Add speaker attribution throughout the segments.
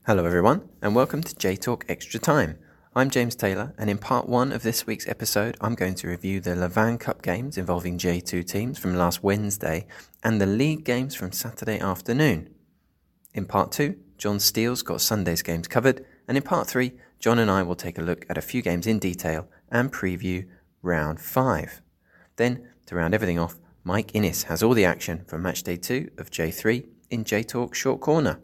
Speaker 1: Hello everyone, and welcome to J-Talk Extra Time. I'm James Taylor, and in part 1 of this week's episode, I'm going to review the Levan Cup games involving J2 teams from last Wednesday, and the league games from Saturday afternoon. In part 2, John Steele's got Sunday's games covered, and in part 3, John and I will take a look at a few games in detail and preview round 5. Then, to round everything off, Mike Innes has all the action from matchday 2 of J3 in J-Talk Short Corner.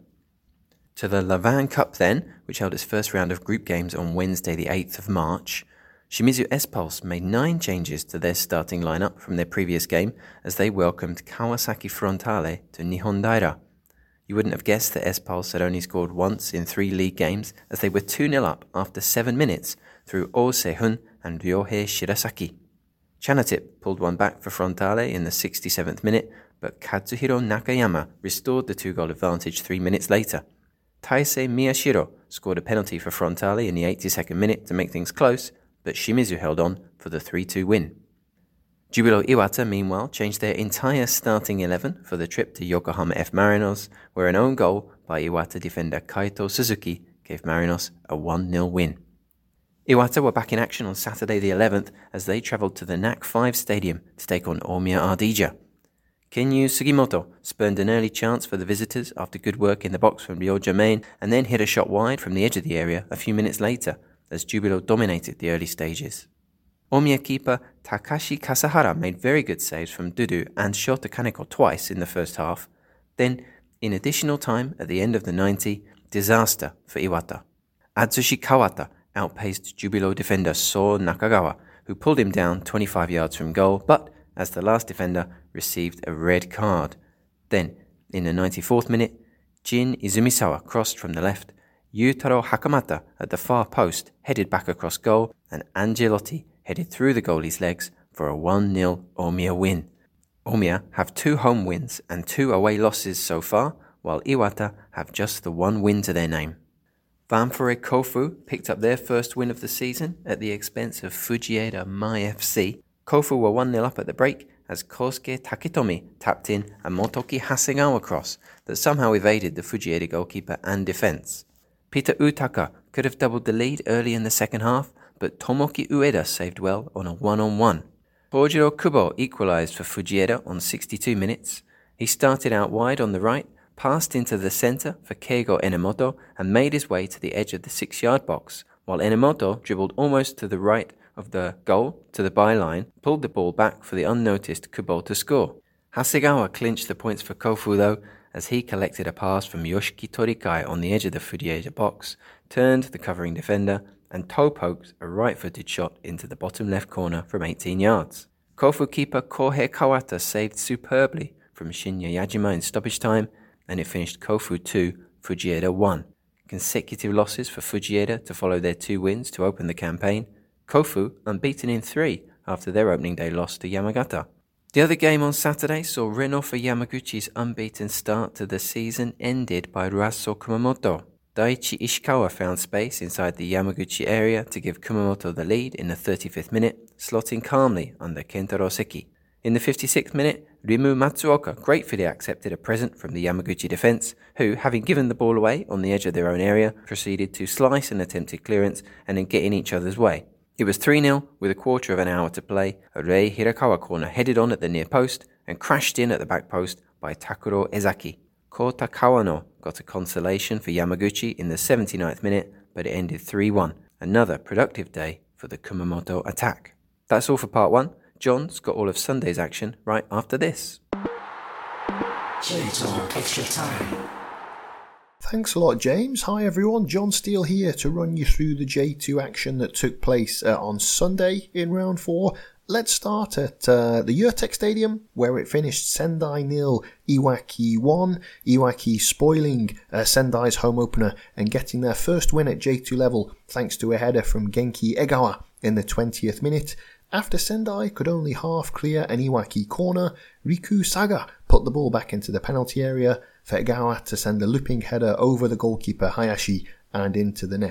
Speaker 1: To the Levan Cup then, which held its first round of group games on Wednesday the 8th of March, Shimizu S-Pulse made 9 changes to their starting lineup from their previous game as they welcomed Kawasaki Frontale to Nihon Daira. You wouldn't have guessed that S-Pulse had only scored once in 3 league games as they were 2-0 up after 7 minutes through Oh Se-hun and Ryohei Shirasaki. Chanatip pulled one back for Frontale in the 67th minute, but Kazuhiro Nakayama restored the 2-goal advantage 3 minutes later. Taisei Miyashiro scored a penalty for Frontale in the 82nd minute to make things close, but Shimizu held on for the 3-2 win. Jubilo Iwata, meanwhile, changed their entire starting 11 for the trip to Yokohama F. Marinos, where an own goal by Iwata defender Kaito Suzuki gave Marinos a 1-0 win. Iwata were back in action on Saturday the 11th as they travelled to the NAC 5 stadium to take on Omiya Ardija. Kenyu Sugimoto spurned an early chance for the visitors after good work in the box from Ryo Jermaine and then hit a shot wide from the edge of the area a few minutes later as Jubilo dominated the early stages. Omiya keeper Takashi Kasahara made very good saves from Dudu and Shota Kaneko twice in the first half. Then, in additional time at the end of the 90, disaster for Iwata. Atsushi Kawata outpaced Jubilo defender So Nakagawa, who pulled him down 25 yards from goal, but as the last defender received a red card. Then, in the 94th minute, Jin Izumisawa crossed from the left, Yutaro Hakamata at the far post headed back across goal, and Angelotti headed through the goalie's legs for a 1-0 Omiya win. Omiya have 2 home wins and 2 away losses so far, while Iwata have just the 1 win to their name. Ventforet Kofu picked up their first win of the season at the expense of Fujieda Mai FC. Kofu were 1-0 up at the break as Kosuke Taketomi tapped in a Motoki Hasegawa cross that somehow evaded the Fujieda goalkeeper and defence. Peter Utaka could have doubled the lead early in the second half, but Tomoki Ueda saved well on a 1-on-1. Kojiro Kubo equalised for Fujieda on 62 minutes. He started out wide on the right, passed into the centre for Keigo Enomoto and made his way to the edge of the 6-yard box, while Enomoto dribbled almost to the right of the goal to the byline, pulled the ball back for the unnoticed Kubo to score. Hasegawa clinched the points for Kofu though, as he collected a pass from Yoshiki Torikai on the edge of the Fujieda box, turned the covering defender, and toe-poked a right-footed shot into the bottom left corner from 18 yards. Kofu keeper Kohei Kawata saved superbly from Shinya Yajima in stoppage time, and it finished Kofu 2, Fujieda 1. Consecutive losses for Fujieda to follow their 2 wins to open the campaign. Kofu unbeaten in 3 after their opening day loss to Yamagata. The other game on Saturday saw Renofa Yamaguchi's unbeaten start to the season ended by Ruasso Kumamoto. Daichi Ishikawa found space inside the Yamaguchi area to give Kumamoto the lead in the 35th minute, slotting calmly under Kentaro Seki. In the 56th minute, Rimu Matsuoka gratefully accepted a present from the Yamaguchi defence, who, having given the ball away on the edge of their own area, proceeded to slice an attempted clearance and then get in each other's way. It was 3-0 with a quarter of an hour to play. A Rei Hirakawa corner headed on at the near post and crashed in at the back post by Takuro Ezaki. Kota Kawano got a consolation for Yamaguchi in the 79th minute, but it ended 3-1. Another productive day for the Kumamoto attack. That's all for part 1. John's got all of Sunday's action right after this.
Speaker 2: J-Talk Extra Time.
Speaker 3: Thanks a lot, James. Hi everyone, John Steele here to run you through the J2 action that took place on Sunday in round 4. Let's start at the Yurtek Stadium, where it finished Sendai 0, Iwaki 1. Iwaki spoiling Sendai's home opener and getting their first win at J2 level thanks to a header from Genki Egawa in the 20th minute. After Sendai could only half clear an Iwaki corner, Riku Saga put the ball back into the penalty area for Egawa to send a looping header over the goalkeeper Hayashi and into the net.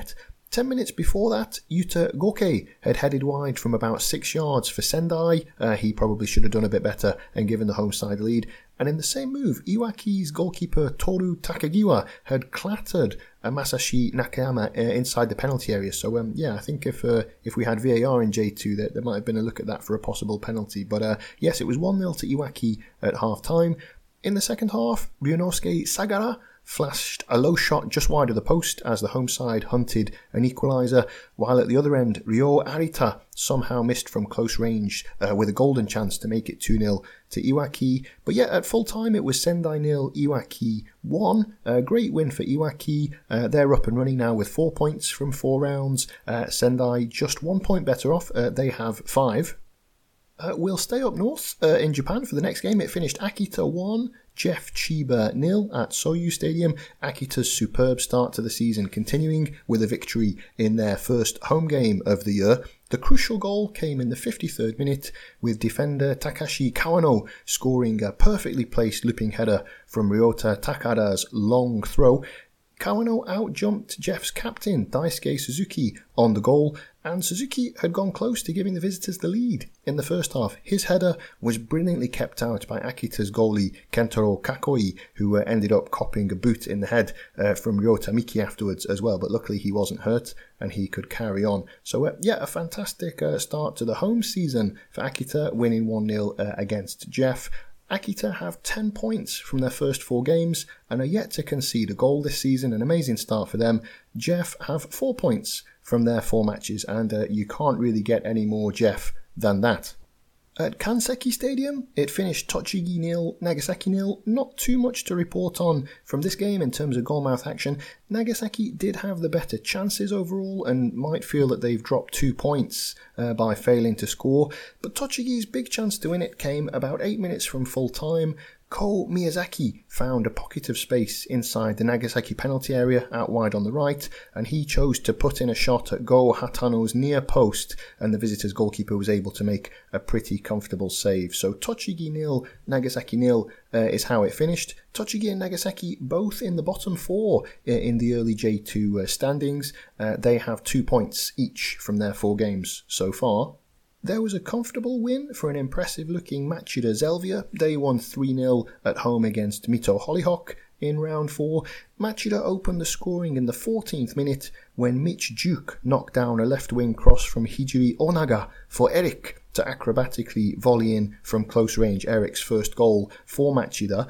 Speaker 3: 10 minutes before that, Yuta Goke had headed wide from about 6 yards for Sendai. He probably should have done a bit better and given the home side lead. And in the same move, Iwaki's goalkeeper Toru Takagiwa had clattered Masashi Nakayama inside the penalty area. So I think if we had VAR in J2, there might have been a look at that for a possible penalty. But yes, it was 1-0 to Iwaki at half time. In the second half, Ryunosuke Sagara flashed a low shot just wide of the post as the home side hunted an equaliser, while at the other end, Ryo Arita somehow missed from close range with a golden chance to make it 2-0 to Iwaki. But yet at full time it was Sendai 0, Iwaki 1. A great win for Iwaki. They're up and running now with 4 points from 4 rounds. Sendai just 1 point better off. They have 5. We'll stay up north in Japan for the next game. It finished Akita 1, Jeff Chiba 0 at Soyu Stadium. Akita's superb start to the season continuing with a victory in their first home game of the year. The crucial goal came in the 53rd minute with defender Takashi Kawano scoring a perfectly placed looping header from Ryota Takada's long throw. Kawano out-jumped Jeff's captain, Daisuke Suzuki, on the goal, and Suzuki had gone close to giving the visitors the lead in the first half. His header was brilliantly kept out by Akita's goalie, Kentaro Kakoi, who ended up copping a boot in the head from Ryota Miki afterwards as well, but luckily he wasn't hurt and he could carry on. So a fantastic start to the home season for Akita, winning 1-0 against Jeff. Akita have 10 points from their first 4 games and are yet to concede a goal this season, an amazing start for them. Jeff have 4 points from their 4 matches, and you can't really get any more Jeff than that. At Kanseki Stadium, it finished Tochigi 0, Nagasaki 0. Not too much to report on from this game in terms of goalmouth action. Nagasaki did have the better chances overall and might feel that they've dropped 2 points by failing to score. But Tochigi's big chance to win it came about 8 minutes from full time. Ko Miyazaki found a pocket of space inside the Nagasaki penalty area out wide on the right, and he chose to put in a shot at Go Hatano's near post, and the visitors' goalkeeper was able to make a pretty comfortable save. So Tochigi 0, Nagasaki 0 is how it finished. Tochigi and Nagasaki both in the bottom 4 in the early J2 standings. They have 2 points each from their 4 games so far. There was a comfortable win for an impressive-looking Machida Zelvia. They won 3-0 at home against Mito Hollyhock in round 4. Machida opened the scoring in the 14th minute when Mitch Duke knocked down a left-wing cross from Hijiri Onaga for Eric to acrobatically volley in from close range, Eric's first goal for Machida.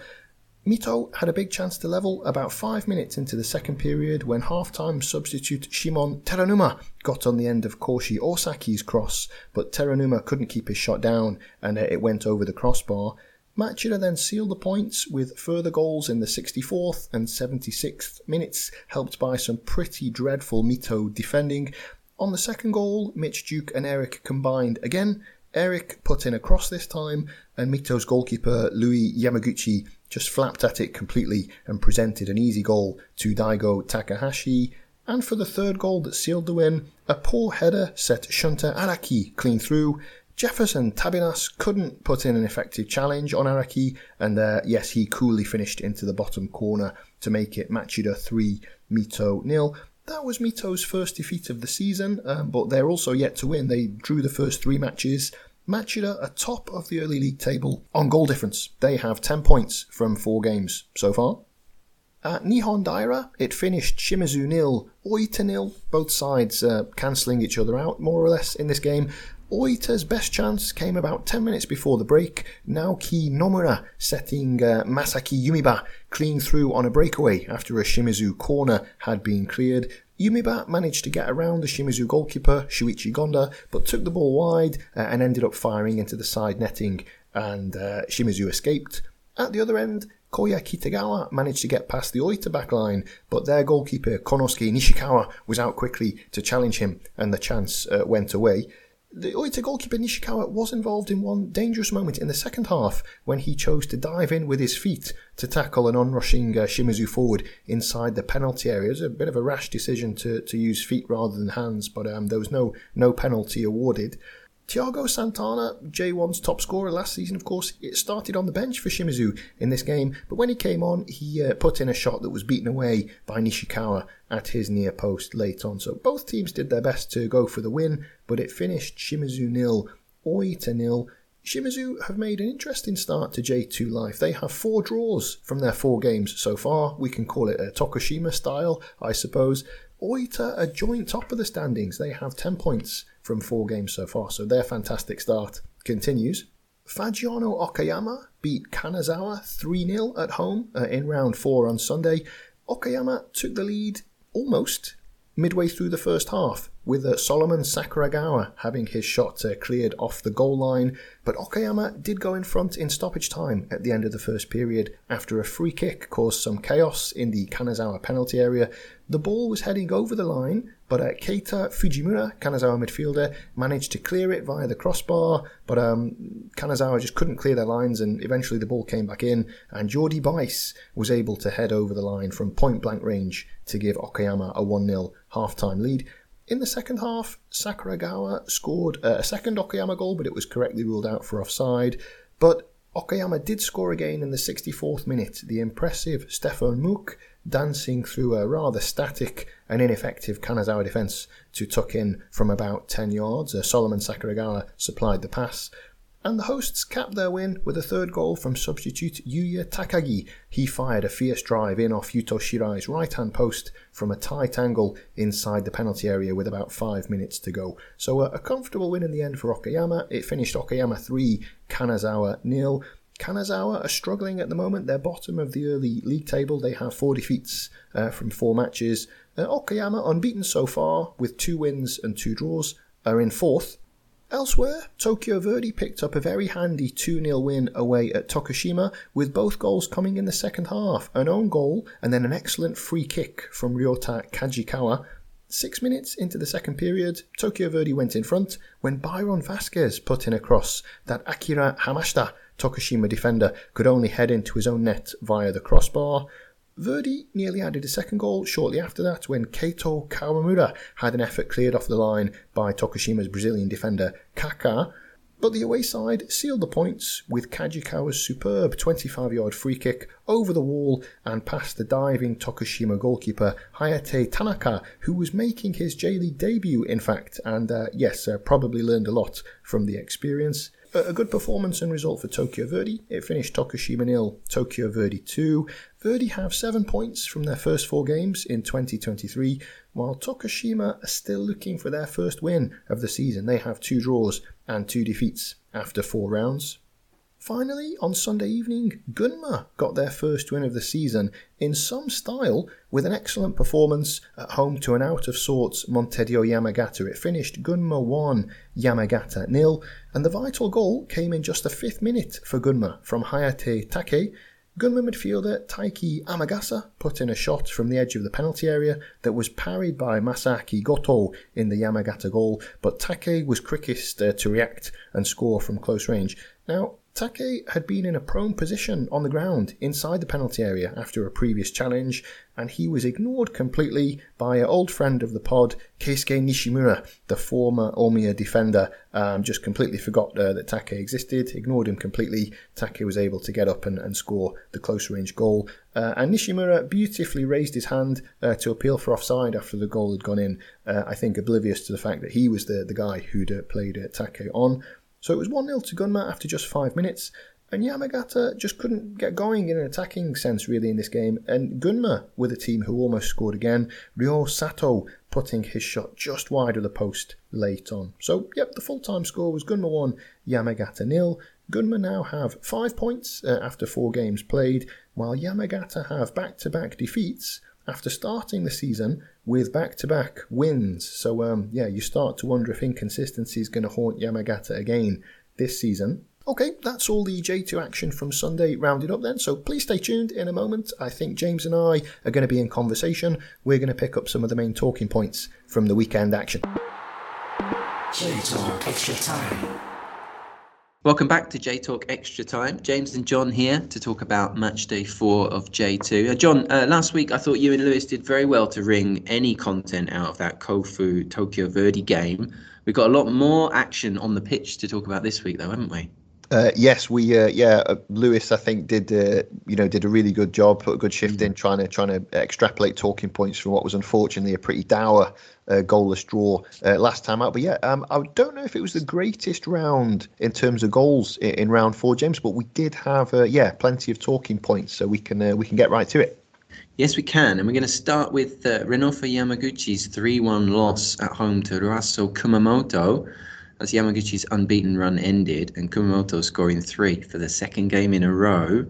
Speaker 3: Mito had a big chance to level about 5 minutes into the second period when half-time substitute Shimon Teranuma got on the end of Koshi Osaki's cross, but Teranuma couldn't keep his shot down and it went over the crossbar. Machida then sealed the points with further goals in the 64th and 76th minutes, helped by some pretty dreadful Mito defending. On the second goal, Mitch Duke and Eric combined again. Eric put in a cross this time, and Mito's goalkeeper Louis Yamaguchi just flapped at it completely and presented an easy goal to Daigo Takahashi. And for the third goal that sealed the win, a poor header set Shunta Araki clean through. Jefferson Tabinas couldn't put in an effective challenge on Araki, and yes, he coolly finished into the bottom corner to make it Machida 3, Mito 0. That was Mito's first defeat of the season, but they're also yet to win. They drew the first 3 matches. Machida are top of the early league table on goal difference. They have 10 points from 4 games so far. At Nihon Daira, it finished Shimizu 0, Oita 0, both sides cancelling each other out more or less in this game. Oita's best chance came about 10 minutes before the break, Naoki Nomura setting Masaki Yumiba clean through on a breakaway after a Shimizu corner had been cleared. Yumiba managed to get around the Shimizu goalkeeper, Shuichi Gonda, but took the ball wide and ended up firing into the side netting, and Shimizu escaped. At the other end, Koya Kitagawa managed to get past the Oita backline, but their goalkeeper Konosuke Nishikawa was out quickly to challenge him, and the chance went away. The Oita goalkeeper Nishikawa was involved in one dangerous moment in the second half when he chose to dive in with his feet to tackle an onrushing Shimizu forward inside the penalty area. It was a bit of a rash decision to use feet rather than hands, but there was no penalty awarded. Thiago Santana, J1's top scorer last season, of course, it started on the bench for Shimizu in this game, but when he came on, he put in a shot that was beaten away by Nishikawa at his near post late on. So both teams did their best to go for the win, but it finished Shimizu 0, Oita 0. Shimizu have made an interesting start to J2 life. They have 4 draws from their 4 games so far. We can call it a Tokushima style, I suppose. Oita are joint top of the standings. They have 10 points from 4 games so far, so their fantastic start continues. Fagiano Okayama beat Kanazawa 3-0 at home in round 4 on Sunday. Okayama took the lead almost midway through the first half, with Solomon Sakuragawa having his shot cleared off the goal line, but Okayama did go in front in stoppage time at the end of the first period after a free kick caused some chaos in the Kanazawa penalty area. The ball was heading over the line, but Keita Fujimura, Kanazawa midfielder, managed to clear it via the crossbar, but Kanazawa just couldn't clear their lines, and eventually the ball came back in, and Jordi Bice was able to head over the line from point-blank range to give Okayama a 1-0 half-time lead. In the second half, Sakuragawa scored a second Okayama goal, but it was correctly ruled out for offside. But Okayama did score again in the 64th minute. The impressive Stefan Muck dancing through a rather static and ineffective Kanazawa defence to tuck in from about 10 yards. Solomon Sakuragawa supplied the pass. And the hosts capped their win with a third goal from substitute Yuya Takagi. He fired a fierce drive in off Yuto Shirai's right-hand post from a tight angle inside the penalty area with about 5 minutes to go. So a comfortable win in the end for Okayama. It finished Okayama 3, Kanazawa 0. Kanazawa are struggling at the moment. They're bottom of the early league table. They have 4 defeats from 4 matches. Okayama, unbeaten so far with 2 wins and 2 draws, are in 4th. Elsewhere, Tokyo Verdy picked up a very handy 2-0 win away at Tokushima, with both goals coming in the second half. An own goal and then an excellent free kick from Ryota Kajikawa. 6 minutes into the second period, Tokyo Verdy went in front when Byron Vasquez put in a cross that Akira Hamashita, Tokushima defender, could only head into his own net via the crossbar. Verdy nearly added a second goal shortly after that when Keito Kawamura had an effort cleared off the line by Tokushima's Brazilian defender Kaká, but the away side sealed the points with Kajikawa's superb 25-yard free kick over the wall and past the diving Tokushima goalkeeper Hayate Tanaka, who was making his J-League debut in fact, and probably learned a lot from the experience. A good performance and result for Tokyo Verdy. It finished Tokushima 0, Tokyo Verdy 2. Verdy have 7 points from their first 4 games in 2023, while Tokushima are still looking for their first win of the season. They have 2 draws and 2 defeats after 4 rounds. Finally, on Sunday evening, Gunma got their first win of the season in some style with an excellent performance at home to an out-of-sorts Montedio Yamagata. It finished Gunma 1, Yamagata 0, and the vital goal came in just the 5th minute for Gunma from Hayate Take. Gunma midfielder Taiki Amagasa put in a shot from the edge of the penalty area that was parried by Masaaki Goto in the Yamagata goal, but Take was quickest to react and score from close range. Now, Take had been in a prone position on the ground inside the penalty area after a previous challenge, and he was ignored completely by an old friend of the pod, Keisuke Nishimura, the former Omiya defender. Just completely forgot that Take existed, ignored him completely. Take was able to get up and score the close-range goal. And Nishimura beautifully raised his hand to appeal for offside after the goal had gone in, I think oblivious to the fact that he was the guy who'd played Take on. So it was 1-0 to Gunma after just 5 minutes, and Yamagata just couldn't get going in an attacking sense really in this game, and Gunma were the team who almost scored again, Ryo Sato putting his shot just wide of the post late on. So, the full-time score was Gunma 1, Yamagata 0. Gunma now have 5 points after 4 games played, while Yamagata have back-to-back defeats after starting the season with back-to-back wins. So, you start to wonder if inconsistency is going to haunt Yamagata again this season. Okay, that's all the J2 action from Sunday rounded up then, so please stay tuned in a moment. I think James and I are going to be in conversation. We're going to pick up some of the main talking points from the weekend action.
Speaker 2: J2 Extra Time.
Speaker 1: Welcome back to J Talk Extra Time. James and John here to talk about match day 4 of J2. John, last week I thought you and Lewis did very well to wring any content out of that Kofu Tokyo Verdy game. We've got a lot more action on the pitch to talk about this week, though, haven't we?
Speaker 3: Yes, Lewis, I think did a really good job, put a good shift in, trying to extrapolate talking points from what was unfortunately a pretty dour goalless draw last time out. But I don't know if it was the greatest round in terms of goals in round 4, James, but we did have plenty of talking points, so we can get right to it.
Speaker 1: Yes, we can, and we're going to start with Renofa Yamaguchi's 3-1 loss at home to Ruaso Kumamoto, as Yamaguchi's unbeaten run ended and Kumamoto scoring 3 for the second game in a row.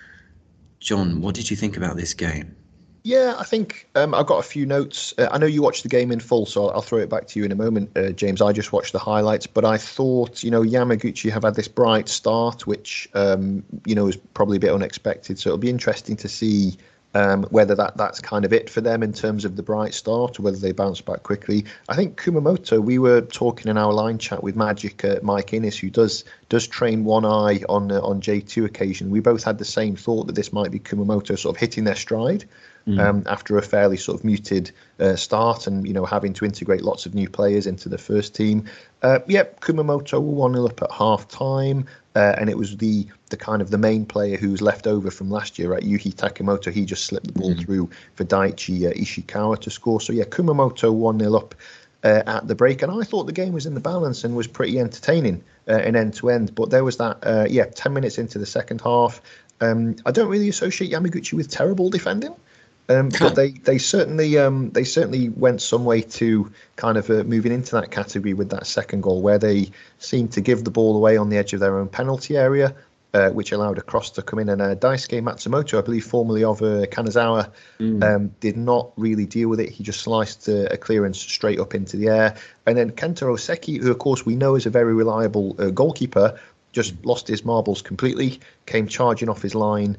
Speaker 1: John, what did you think about this game?
Speaker 3: Yeah, I think I've got a few notes. I know you watched the game in full, so I'll throw it back to you in a moment, James. I just watched the highlights, but I thought, Yamaguchi have had this bright start, which, is probably a bit unexpected. So it'll be interesting to see whether that's kind of it for them in terms of the bright start, or whether they bounce back quickly. I think Kumamoto, we were talking in our line chat with Magic Mike Innes, who does train One Eye on J2 occasion. We both had the same thought that this might be Kumamoto sort of hitting their stride after a fairly sort of muted start, and having to integrate lots of new players into the first team. Kumamoto were 1-0 up at half time. And it was the kind of the main player who was left over from last year, right? Yuhi Takamoto. He just slipped the ball through for Daichi Ishikawa to score. So Kumamoto 1-0 up at the break, and I thought the game was in the balance and was pretty entertaining in end to end. But there was that 10 minutes into the second half. I don't really associate Yamaguchi with terrible defending. But they certainly went some way to kind of moving into that category with that second goal, where they seemed to give the ball away on the edge of their own penalty area, which allowed a cross to come in. And Daisuke Matsumoto, I believe formerly of Kanazawa, did not really deal with it. He just sliced a clearance straight up into the air. And then Kentaro Seki, who of course we know is a very reliable goalkeeper, just lost his marbles completely, came charging off his line,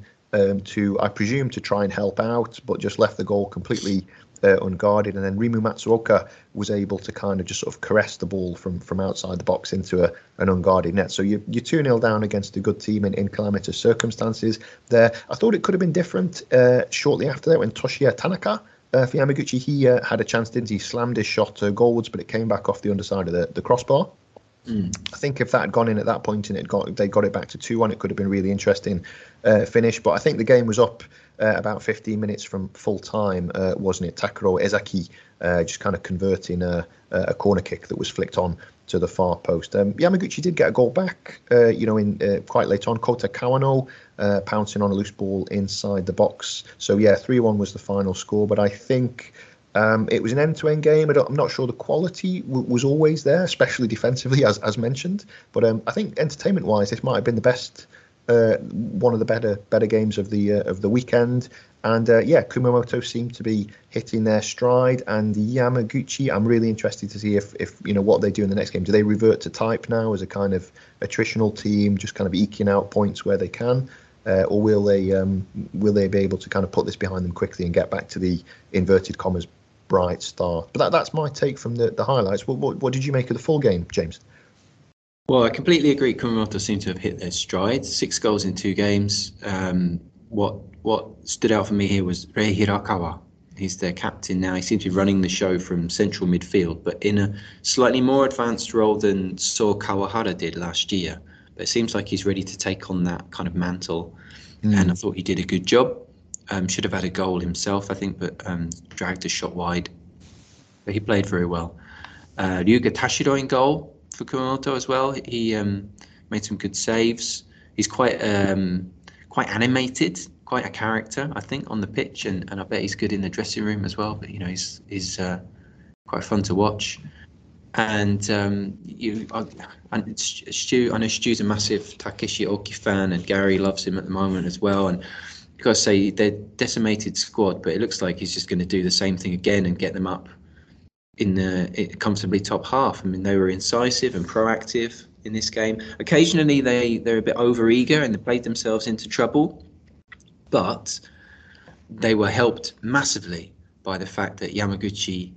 Speaker 3: I presume, to try and help out, but just left the goal completely unguarded. And then Rimu Matsuoka was able to kind of just sort of caress the ball from outside the box into an unguarded net. So you're 2-0 down against a good team in calamitous circumstances there. I thought it could have been different shortly after that when Toshiya Tanaka, for Yamaguchi, he had a chance, didn't he? Slammed his shot goalwards, but it came back off the underside of the crossbar. I think if that had gone in at that point and they got it back to 2-1, it could have been a really interesting finish. But I think the game was up about 15 minutes from full time, wasn't it? Takuro Ezaki just kind of converting a corner kick that was flicked on to the far post. Yamaguchi did get a goal back, in quite late on. Kota Kawano pouncing on a loose ball inside the box. So 3-1 was the final score. But I think it was an end-to-end game. I'm not sure the quality was always there, especially defensively, as mentioned. But I think entertainment-wise, this might have been the best, one of the better games of the weekend. And Kumamoto seemed to be hitting their stride. And Yamaguchi, I'm really interested to see if what they do in the next game. Do they revert to type now as a kind of attritional team, just kind of eking out points where they can? Or will they be able to kind of put this behind them quickly and get back to the inverted commas bright start? But that's my take from the highlights. What did you make of the full game, James?
Speaker 1: Well, I completely agree. Kumamoto seem to have hit their stride. 6 goals in 2 games. What stood out for me here was Rei Hirakawa. He's their captain now. He seems to be running the show from central midfield, but in a slightly more advanced role than So Kawahara did last year. But it seems like he's ready to take on that kind of mantle. And I thought he did a good job. Should have had a goal himself, I think, but dragged a shot wide. But he played very well. Ryuga Tashiro in goal for Kumamoto as well. He made some good saves. He's quite animated, quite a character, I think, on the pitch, and I bet he's good in the dressing room as well. But he's quite fun to watch. And Stu, I know Stu's a massive Takeshi Oki fan, and Gary loves him at the moment as well. And you've got to say they're decimated squad, but it looks like he's just going to do the same thing again and get them up in the comfortably top half. I mean, they were incisive and proactive in this game. Occasionally they're a bit over-eager and they played themselves into trouble, but they were helped massively by the fact that Yamaguchi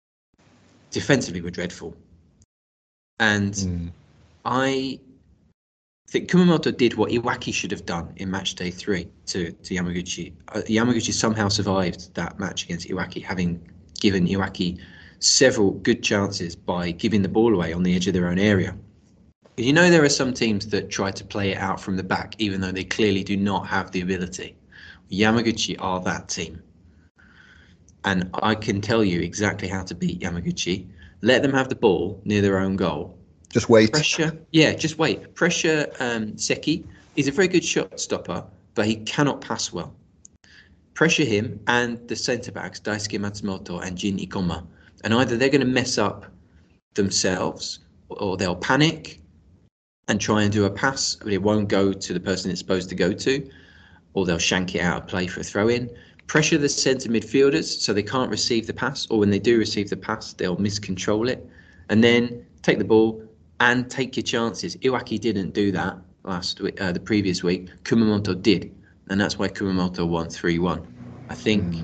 Speaker 1: defensively were dreadful. And I think Kumamoto did what Iwaki should have done in match day 3 to Yamaguchi. Yamaguchi somehow survived that match against Iwaki, having given Iwaki several good chances by giving the ball away on the edge of their own area. You know, there are some teams that try to play it out from the back, even though they clearly do not have the ability. Yamaguchi are that team. And I can tell you exactly how to beat Yamaguchi. Let them have the ball near their own goal.
Speaker 3: Just wait.
Speaker 1: Pressure. Yeah, just wait. Pressure Seki. He's a very good shot stopper, but he cannot pass well. Pressure him and the centre-backs, Daisuke Matsumoto and Jin Ikoma. And either they're going to mess up themselves or they'll panic and try and do a pass, but it won't go to the person it's supposed to go to, or they'll shank it out of play for a throw-in. Pressure the centre midfielders so they can't receive the pass, or when they do receive the pass, they'll miscontrol it. And then take the ball and take your chances. Iwaki didn't do that last week, the previous week. Kumamoto did, and that's why Kumamoto won 3-1. I think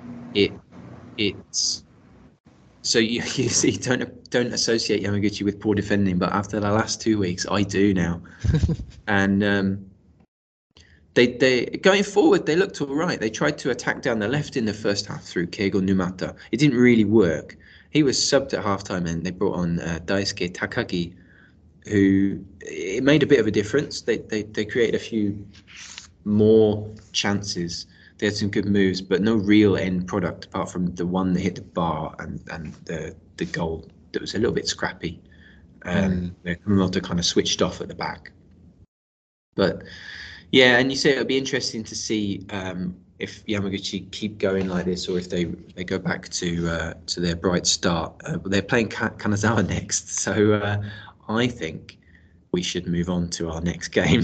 Speaker 1: it's so you see, don't associate Yamaguchi with poor defending, but after the last 2 weeks, I do now. And they going forward, they looked all right. They tried to attack down the left in the first half through Keigo Numata. It didn't really work. He was subbed at halftime, and they brought on Daisuke Takagi, who it made a bit of a difference. They created a few more chances. They had some good moves, but no real end product apart from the one that hit the bar and the goal that was a little bit scrappy. Kumamoto kind of switched off at the back. But yeah, and you say it'll be interesting to see if Yamaguchi keep going like this, or if they go back to their bright start. They're playing Kanazawa next, so I think we should move on to our next game.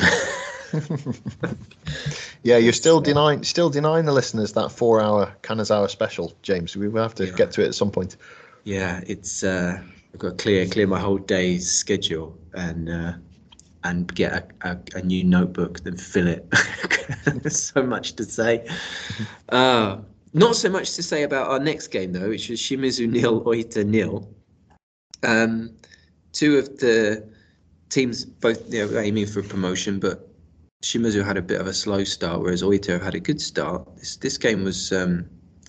Speaker 3: Yeah, you're still denying the listeners that 4-hour Kanazawa special, James. We will have to get to it at some point.
Speaker 1: Yeah, it's I've got to clear my whole day's schedule and get a new notebook, then fill it. There's so much to say. Not so much to say about our next game though, which was Shimizu 0, Oita 0. Two of the teams both aiming for promotion, but Shimizu had a bit of a slow start, whereas Oita had a good start. This game was it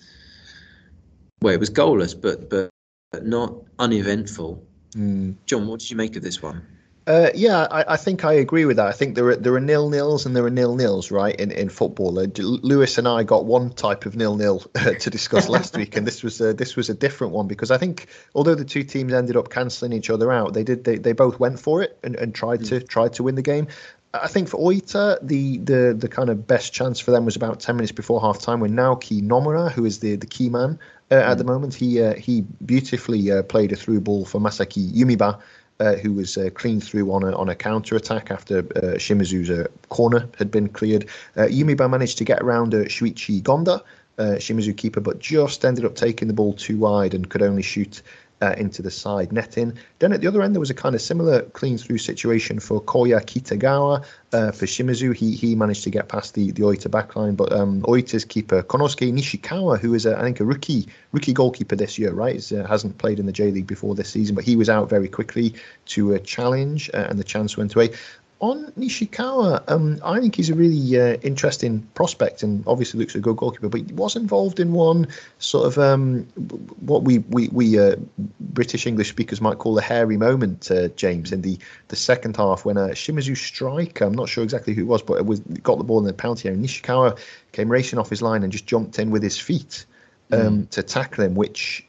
Speaker 1: was goalless, but not uneventful. John, what did you make of this one?
Speaker 3: Yeah, I think I agree with that. I think there are 0-0s and there are 0-0s, right, in football. Lewis and I got one type of 0-0 to discuss last week, and this was a different one, because I think although the two teams ended up cancelling each other out, they both went for it and tried to win the game. I think for Oita, the kind of best chance for them was about 10 minutes before half time, when Naoki Nomura, who is the key man at the moment, he beautifully played a through ball for Masaki Yumiba, who was clean through on a counter attack after Shimizu's corner had been cleared. Yumiba managed to get around Shuichi Gonda, Shimizu keeper, but just ended up taking the ball too wide and could only shoot into the side netting. Then at the other end, there was a kind of similar clean through situation for Koya Kitagawa. For Shimizu, he managed to get past the Oita backline, but Oita's keeper Konosuke Nishikawa, who is I think a rookie goalkeeper this year, right? Hasn't played in the J League before this season, but he was out very quickly to challenge, and the chance went away. On Nishikawa, I think he's a really interesting prospect, and obviously looks a good goalkeeper, but he was involved in one sort of what we British English speakers might call a hairy moment, James, in the second half, when a Shimizu striker, I'm not sure exactly who it was, but got the ball in the penalty area. Nishikawa came racing off his line and just jumped in with his feet to tackle him, which,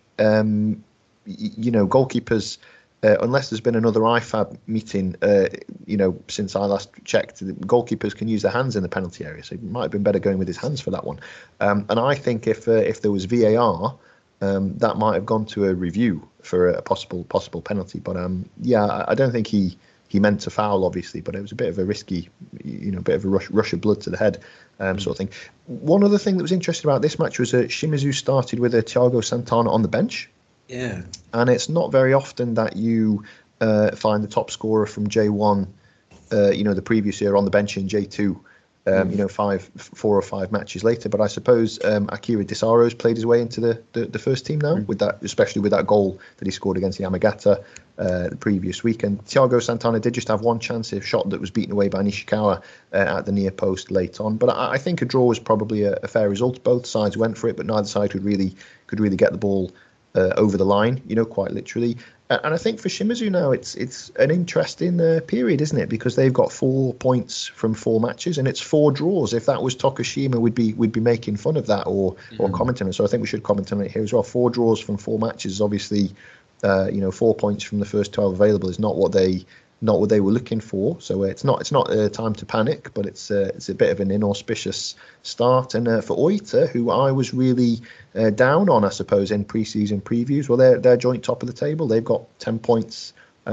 Speaker 3: goalkeepers... unless there's been another IFAB meeting, since I last checked, goalkeepers can use their hands in the penalty area, so it might have been better going with his hands for that one. And I think if there was VAR, that might have gone to a review for a possible penalty. But I don't think he meant to foul, obviously, but it was a bit of a risky, bit of a rush of blood to the head sort of thing. One other thing that was interesting about this match was that Shimizu started with Thiago Santana on the bench.
Speaker 1: Yeah,
Speaker 3: and it's not very often that you find the top scorer from J1, the previous year, on the bench in J2. 4 or 5 matches later. But I suppose Akira Disaro's played his way into the first team now, with that, especially with that goal that he scored against Yamagata the previous week. And Thiago Santana did just have one chance, a shot that was beaten away by Nishikawa at the near post late on. But I think a draw was probably a fair result. Both sides went for it, but neither side could really get the ball over the line, quite literally. And I think for Shimizu now, it's an interesting period, isn't it? Because they've got 4 points from 4 matches, and it's 4 draws. If that was Tokushima, we'd be making fun of that or commenting on it. So I think we should comment on it here as well. 4 draws from 4 matches is obviously, 4 points from the first 12 available is not what they were looking for. So it's not time to panic, but it's a bit of an inauspicious start. And for Oita, who I was really down on, I suppose, in pre-season previews, well, they're joint top of the table. They've got 10 points,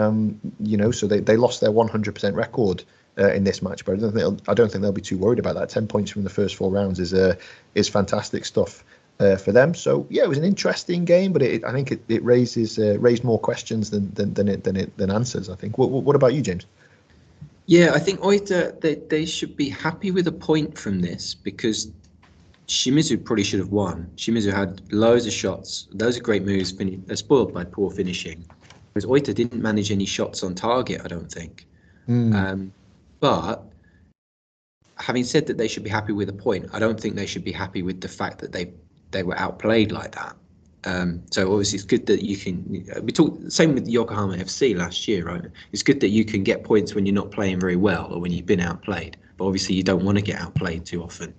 Speaker 3: so they lost their 100% record in this match, but I don't think they'll be too worried about that. 10 points from the first 4 rounds is fantastic stuff for them. So yeah, it was an interesting game, but I think it raised more questions than answers, I think. What about you, James?
Speaker 1: Yeah, I think Oita, they should be happy with a point from this, because Shimizu probably should have won. Shimizu had loads of shots, loads of great moves, spoiled by poor finishing. Whereas Oita didn't manage any shots on target, I don't think. But having said that they should be happy with a point, I don't think they should be happy with the fact that they were outplayed like that. So obviously it's good that you can. We talked same with Yokohama FC last year, right? It's good that you can get points when you're not playing very well or when you've been outplayed. But obviously you don't want to get outplayed too often.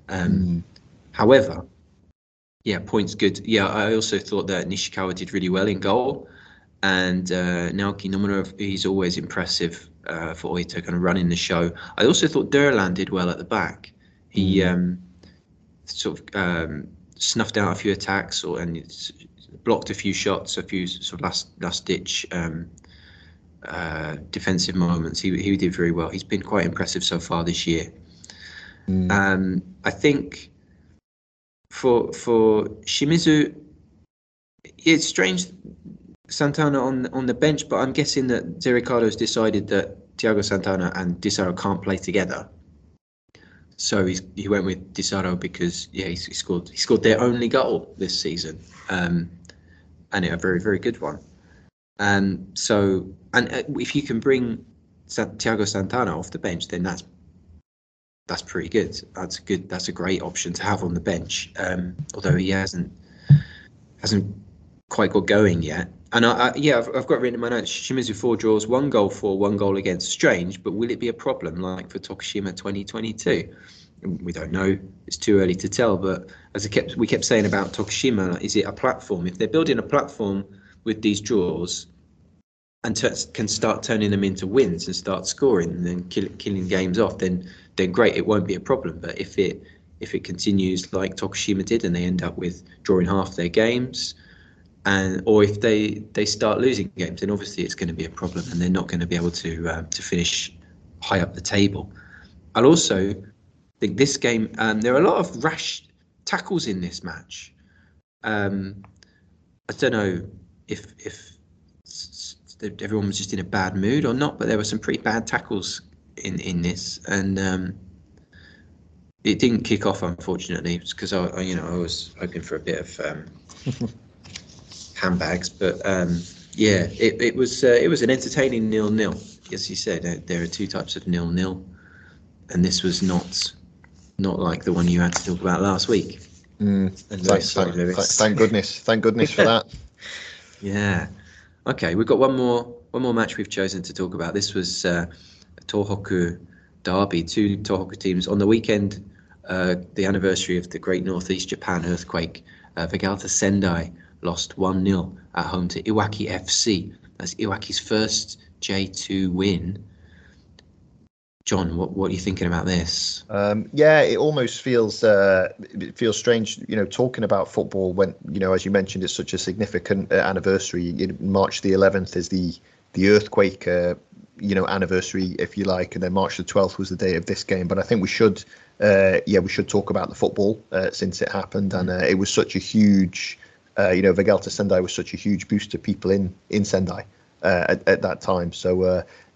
Speaker 1: However, yeah, points good. Yeah, I also thought that Nishikawa did really well in goal, and Naoki Nomura, he's always impressive for Oita, kind of running the show. I also thought Durlan did well at the back. He snuffed out a few attacks and blocked a few shots, a few sort of last ditch defensive moments. He did very well. He's been quite impressive so far this year. I think for Shimizu, it's strange Santana on the bench, but I'm guessing that Zé Ricardo's decided that Thiago Santana and Disaro can't play together. So he went with Disaro because he scored their only goal this season, and a very, very good one. So if you can bring Thiago Santana off the bench, then that's pretty good. That's a great option to have on the bench. Although he hasn't quite got going yet. And I've got written in my notes: Shimizu 4 draws, 1 goal for, 1 goal against. Strange, but will it be a problem like for Tokushima 2022? We don't know. It's too early to tell. But as we kept saying about Tokushima, is it a platform? If they're building a platform with these draws and can start turning them into wins and start scoring and then killing games off, then great, it won't be a problem. But if it continues like Tokushima did and they end up with drawing half their games, or if they start losing games, then obviously it's going to be a problem and they're not going to be able to finish high up the table. I'll also think this game, there are a lot of rash tackles in this match. I don't know if everyone was just in a bad mood or not, but there were some pretty bad tackles in this, and it didn't kick off, unfortunately, because I was hoping for a bit of handbags, but it was an entertaining 0-0. As you said, there are 2 types of 0-0, and this was not like the one you had to talk about last week.
Speaker 3: Thank goodness for that.
Speaker 1: Yeah. Okay, we've got one more match we've chosen to talk about. This was a Tohoku derby, 2 Tohoku teams on the weekend. The anniversary of the Great Northeast Japan earthquake. Vegalta Sendai lost 1-0 at home to Iwaki FC. That's Iwaki's first J2 win. John, what are you thinking about this?
Speaker 3: It almost feels strange, talking about football when, as you mentioned, it's such a significant anniversary. March the 11th is the earthquake, anniversary, if you like, and then March the 12th was the day of this game. But I think we should talk about the football since it happened, and it was such a huge, Vegalta Sendai was such a huge boost to people in Sendai at that time. So.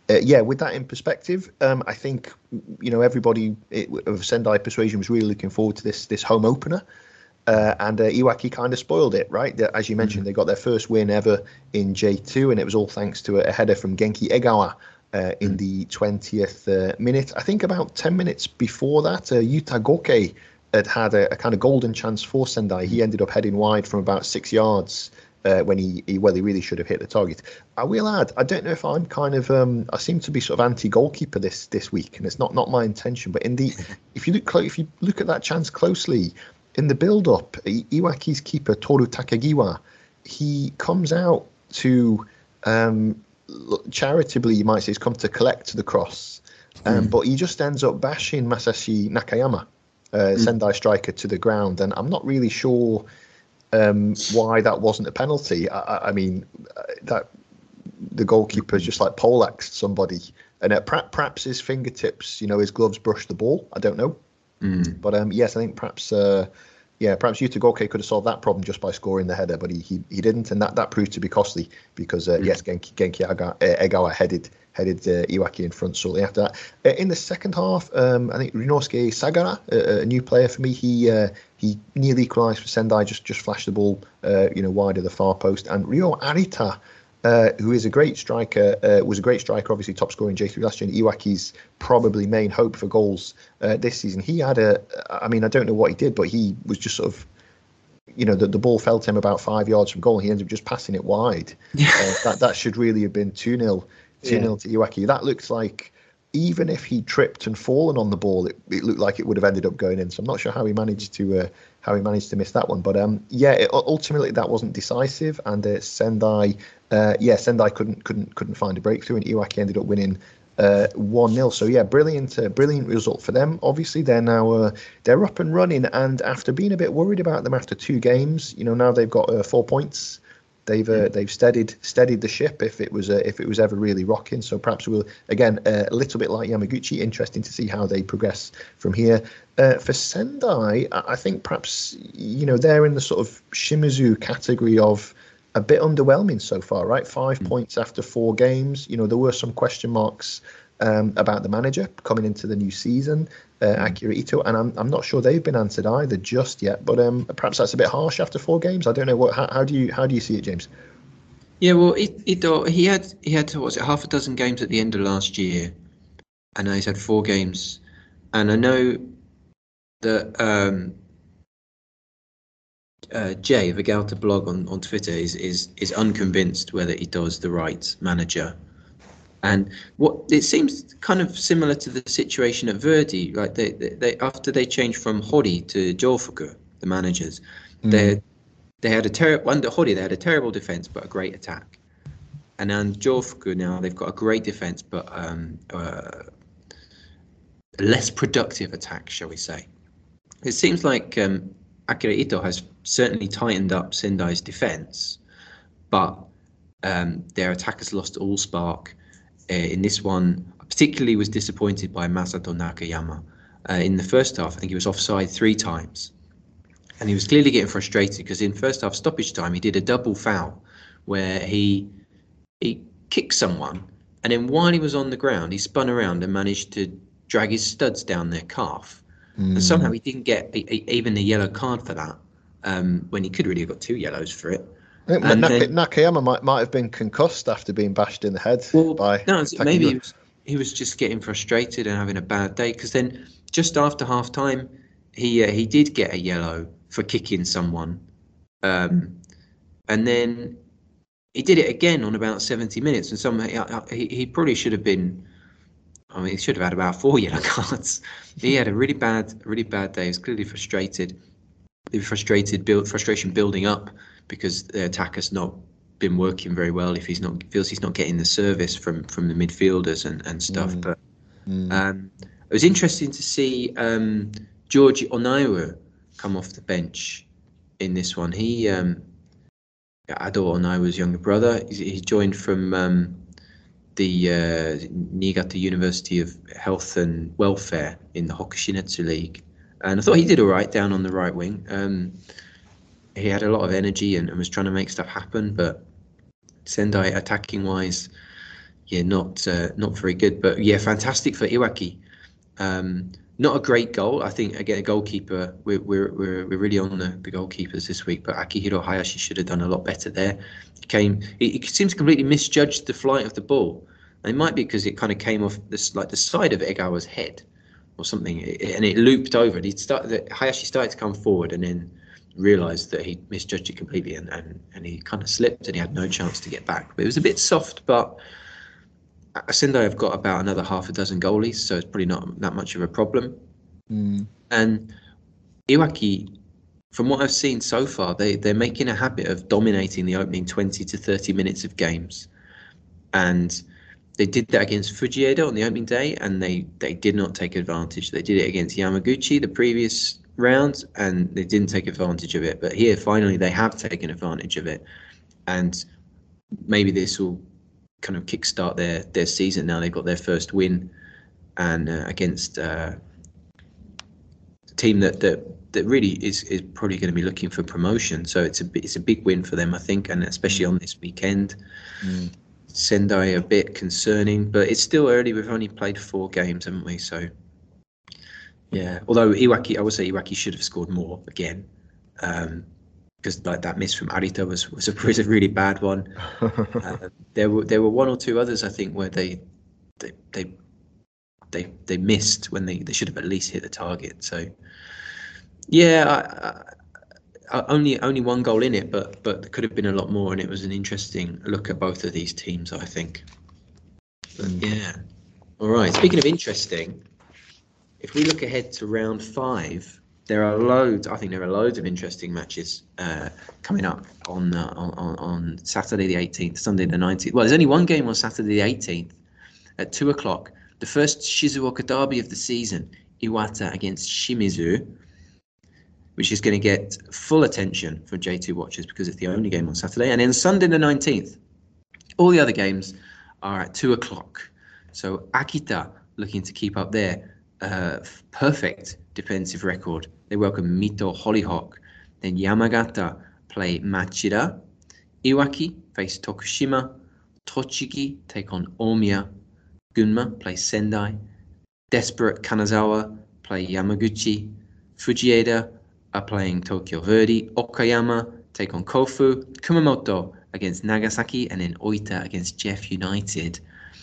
Speaker 3: yeah, with that in perspective, I think everybody of Sendai Persuasion was really looking forward to this home opener. And Iwaki kind of spoiled it, right? As you mentioned, they got their first win ever in J2, and it was all thanks to a header from Genki Egawa in the 20th minute. I think about 10 minutes before that, Yuta Goke had a kind of golden chance for Sendai. He ended up heading wide from about 6 yards when he really should have hit the target. I will add, I don't know if I'm kind of I seem to be sort of anti-goalkeeper this week, and it's not my intention. But if you look at that chance closely. In the build-up, Iwaki's keeper, Toru Takagiwa, he comes out to, charitably, you might say, he's come to collect the cross, but he just ends up bashing Masashi Nakayama, Sendai striker, to the ground, and I'm not really sure why that wasn't a penalty. I mean, that the goalkeeper just like poleaxed somebody, and perhaps his fingertips, his gloves brushed the ball. I don't know. But yes, I think perhaps Yuta Goke could have solved that problem just by scoring the header, but he didn't, and that proved to be costly because yes, Genki Egawa headed Iwaki in front shortly after that. In the second half, I think Rinosuke Sagara, a new player for me, he nearly equalised for Sendai, just flashed the ball wide of the far post, and Ryo Arita, who is a great striker, was a great striker, obviously top scorer in J3 last year, and Iwaki's probably main hope for goals this season. He had I don't know what he did, but he was just sort of, the ball fell to him about 5 yards from goal. He ended up just passing it wide. That should really have been 2-0 to Iwaki. That looks like, even if he tripped and fallen on the ball, it looked like it would have ended up going in. So I'm not sure how he managed to miss that one. But ultimately that wasn't decisive, and Sendai couldn't find a breakthrough, and Iwaki ended up winning 1-0. So yeah, brilliant result for them. Obviously they're now they're up and running, and after being a bit worried about them after 2 games, now they've got 4 points. They've steadied the ship if it was ever really rocking. So perhaps we'll, again, a little bit like Yamaguchi, interesting to see how they progress from here. For Sendai, I think perhaps they're in the sort of Shimizu category of a bit underwhelming so far, right? 5 points after 4 games. There were some question marks about the manager coming into the new season, Akira Ito, and I'm not sure they've been answered either just yet. But perhaps that's a bit harsh after 4 games. I don't know how do you see it, James?
Speaker 1: Yeah, well, Ito, he had half a dozen games at the end of last year, and now he's had 4 games, and I know that Jay Vigalta blog on Twitter is unconvinced whether Ito's the right manager. And what it seems kind of similar to the situation at Verdi, right? They after they changed from Hori to Jofuku, the managers, they had a terrible under Hori. They had a terrible defense but a great attack, and on Jofuku now they've got a great defense but less productive attack, shall we say? It seems like Akira Ito has certainly tightened up Sendai's defense, but their attack has lost all spark. In this one, particularly was disappointed by Masato Nakayama. In the first half, I think he was offside 3 times. And he was clearly getting frustrated because in first half stoppage time, he did a double foul where he kicked someone. And then while he was on the ground, he spun around and managed to drag his studs down their calf. And somehow he didn't get even a yellow card for that, when he could really have got 2 yellows for it.
Speaker 3: I think Nakayama might have been concussed after being bashed in the head by.
Speaker 1: No, maybe he was just getting frustrated and having a bad day. Because then, just after half time, he did get a yellow for kicking someone, and then he did it again on about 70 minutes. And somehow he probably should have been. I mean, he should have had about 4 yellow cards. He had a really bad day. He was clearly frustrated. Frustration building up because the attacker's not been working very well. If feels he's not getting the service from the midfielders and stuff. But it was interesting to see George Onaiwu come off the bench in this one. He Ado Onaiwu's younger brother. He joined from the Niigata University of Health and Welfare in the Hokushinetsu League. And I thought he did all right down on the right wing. He had a lot of energy and was trying to make stuff happen. But Sendai, attacking-wise, not very good. But yeah, fantastic for Iwaki. Not a great goal. I think again, a goalkeeper. We're really on the goalkeepers this week, but Akihiro Hayashi should have done a lot better there. He seems to completely misjudged the flight of the ball. And it might be because it kind of came off the side of Egawa's head or something, and it looped over. And Hayashi started to come forward, and then realised that he misjudged it completely, and he kind of slipped, and he had no chance to get back. But it was a bit soft, but Sendai have got about another half a dozen goalies, so it's probably not that much of a problem. And Iwaki, from what I've seen so far, they're making a habit of dominating the opening 20 to 30 minutes of games. And they did that against Fujieda on the opening day, and they did not take advantage. They did it against Yamaguchi the previous round, and they didn't take advantage of it. But here, finally, they have taken advantage of it. And maybe this will kind of kickstart their season now. They've got their first win, and against a team that really is probably going to be looking for promotion. So it's a big win for them, I think, and especially on this weekend. Sendai a bit concerning, but it's still early. We've only played 4 games, haven't we? So yeah, although Iwaki, I would say Iwaki should have scored more again, because like that miss from Arita was a really bad one. There were 1 or 2 others, I think, where they missed when they should have at least hit the target. So yeah, only 1 goal in it, but there could have been a lot more, and it was an interesting look at both of these teams, I think. But yeah, all right. Speaking of interesting, if we look ahead to round 5. There are loads of interesting matches coming up on Saturday the 18th, Sunday the 19th. Well, there's only 1 game on Saturday the 18th at 2:00. The first Shizuoka derby of the season, Iwata against Shimizu, which is going to get full attention for J2 watchers because it's the only game on Saturday. And then Sunday the 19th, all the other games are at 2:00. So Akita looking to keep up their perfect defensive record. They welcome Mito Hollyhock. Then Yamagata play Machida. Iwaki face Tokushima. Tochigi take on Omiya. Gunma play Sendai. Desperate Kanazawa play Yamaguchi. Fujieda are playing Tokyo Verdy. Okayama take on Kofu. Kumamoto against Nagasaki, and then Oita against Jeff United.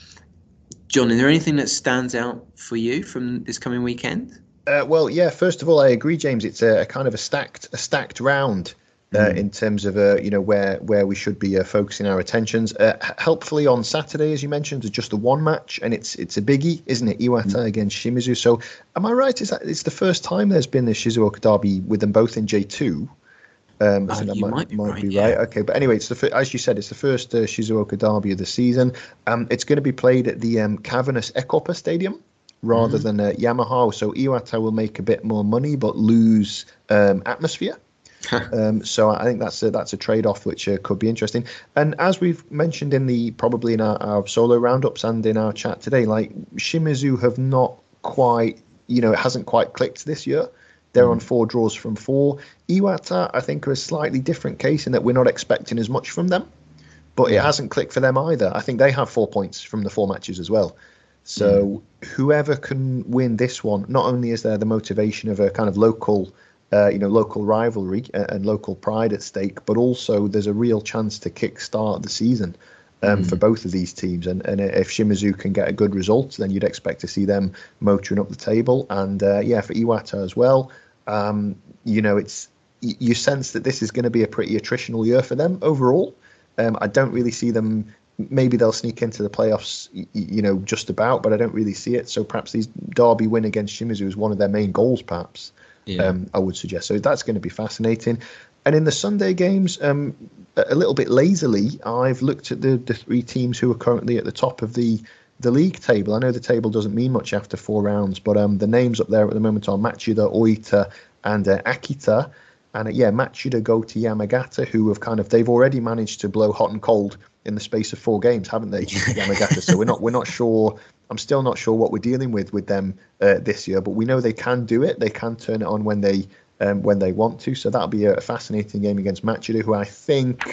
Speaker 1: John, is there anything that stands out for you from this coming weekend?
Speaker 3: Well, yeah. First of all, I agree, James. It's a kind of a stacked round in terms of where we should be focusing our attentions. Helpfully on Saturday, as you mentioned, is just the 1 match, and it's a biggie, isn't it? Iwata against Shimizu. So, am I right? Is that it's the first time there's been the Shizuoka derby with them both in J2? I think that might be right. Yeah. Okay, but anyway, it's as you said, it's the first Shizuoka derby of the season. It's going to be played at the cavernous Ekopa Stadium rather than Yamaha. So Iwata will make a bit more money but lose atmosphere. So I think that's a trade-off which could be interesting. And as we've mentioned probably in our solo roundups and in our chat today, like Shimizu have not quite, it hasn't quite clicked this year. They're on 4 draws from 4. Iwata, I think, are a slightly different case in that we're not expecting as much from them, but it hasn't clicked for them either. I think they have 4 points from the 4 matches as well. So whoever can win this one, not only is there the motivation of a kind of local rivalry and local pride at stake, but also there's a real chance to kickstart the season for both of these teams. And if Shimizu can get a good result, then you'd expect to see them motoring up the table. And for Iwata as well, you sense that this is going to be a pretty attritional year for them overall. I don't really see them. Maybe they'll sneak into the playoffs, just about, but I don't really see it. So perhaps these derby win against Shimizu is one of their main goals, perhaps. I would suggest. So that's going to be fascinating. And in the Sunday games, a little bit lazily, I've looked at the 3 teams who are currently at the top of the league table. I know the table doesn't mean much after 4 rounds, but the names up there at the moment are Machida, Oita, and Akita. And Machida go to Yamagata, who have they've already managed to blow hot and cold in the space of 4 games, haven't they, Yamagata? So we're not sure. I'm still not sure what we're dealing with them this year, but we know they can do it. They can turn it on when they want to. So that'll be a fascinating game against Machida, who I think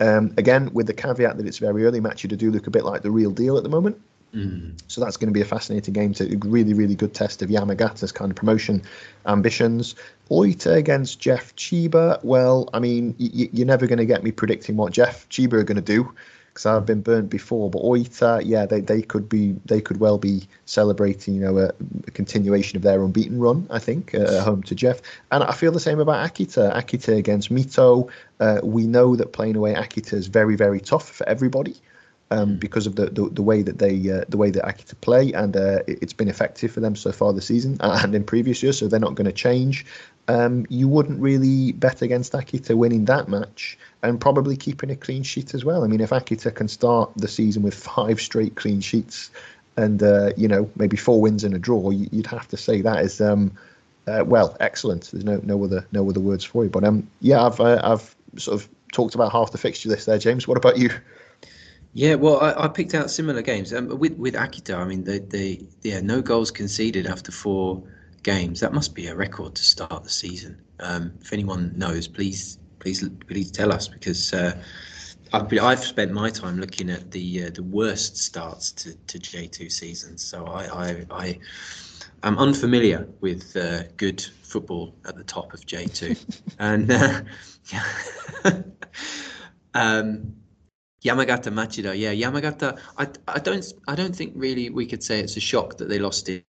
Speaker 3: Again, with the caveat that it's very early, Machida do look a bit like the real deal at the moment. So that's going to be a fascinating game, to a really, really good test of Yamagata's kind of promotion ambitions. Oita against Jeff Chiba. Well, I mean, you're never going to get me predicting what Jeff Chiba are going to do, because I've been burnt before. But Oita, yeah, they could well be celebrating, a continuation of their unbeaten run, I think, at home to Jeff. And I feel the same about Akita. Akita against Mito. We know that playing away Akita is very, very tough for everybody. Because of the way that Akita play, and it's been effective for them so far this season and in previous years, so they're not going to change. You wouldn't really bet against Akita winning that match and probably keeping a clean sheet as well. I mean, if Akita can start the season with 5 straight clean sheets and maybe 4 wins and a draw, you'd have to say that is excellent. There's no other words for it. But I've sort of talked about half the fixture list there, James. What about you?
Speaker 1: Yeah, well, I picked out similar games with Akita. I mean, no goals conceded after 4 games. That must be a record to start the season. If anyone knows, please tell us, because I've spent my time looking at the worst starts to J2 seasons. So I am unfamiliar with good football at the top of J2, and Yamagata Machida, yeah, Yamagata. I don't think really we could say it's a shock that they lost to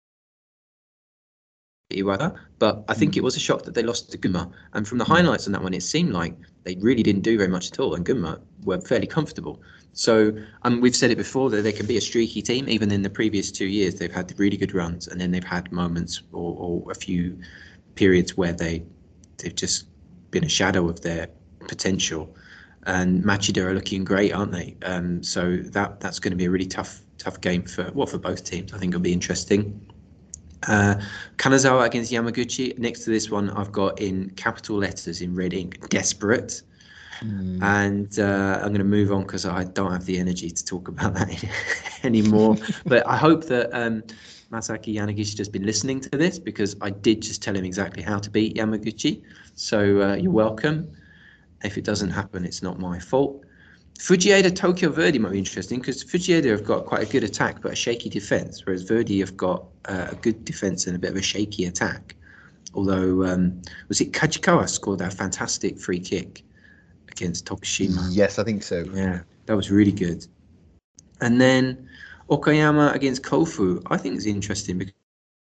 Speaker 1: Iwata, but I think it was a shock that they lost to Gunma. And from the highlights on that one, it seemed like they really didn't do very much at all, and Gunma were fairly comfortable. So we've said it before that they can be a streaky team. Even in the previous 2 years, they've had really good runs, and then they've had moments or a few periods where they've just been a shadow of their potential. And Machida are looking great, aren't they? So that's going to be a really tough game for both teams. I think it'll be interesting. Kanazawa against Yamaguchi. Next to this one, I've got in capital letters in red ink, desperate. And I'm going to move on because I don't have the energy to talk about that anymore. But I hope that Masaki Yanagishi has been listening to this, because I did just tell him exactly how to beat Yamaguchi. So you're welcome. If it doesn't happen, it's not my fault. Fujieda Tokyo Verdy might be interesting, because Fujieda have got quite a good attack but a shaky defence, whereas Verdy have got a good defence and a bit of a shaky attack. Although, was it Kajikawa scored that fantastic free kick against Tokushima?
Speaker 3: Yes, I think so.
Speaker 1: Yeah, that was really good. And then Okayama against Kofu, I think is interesting because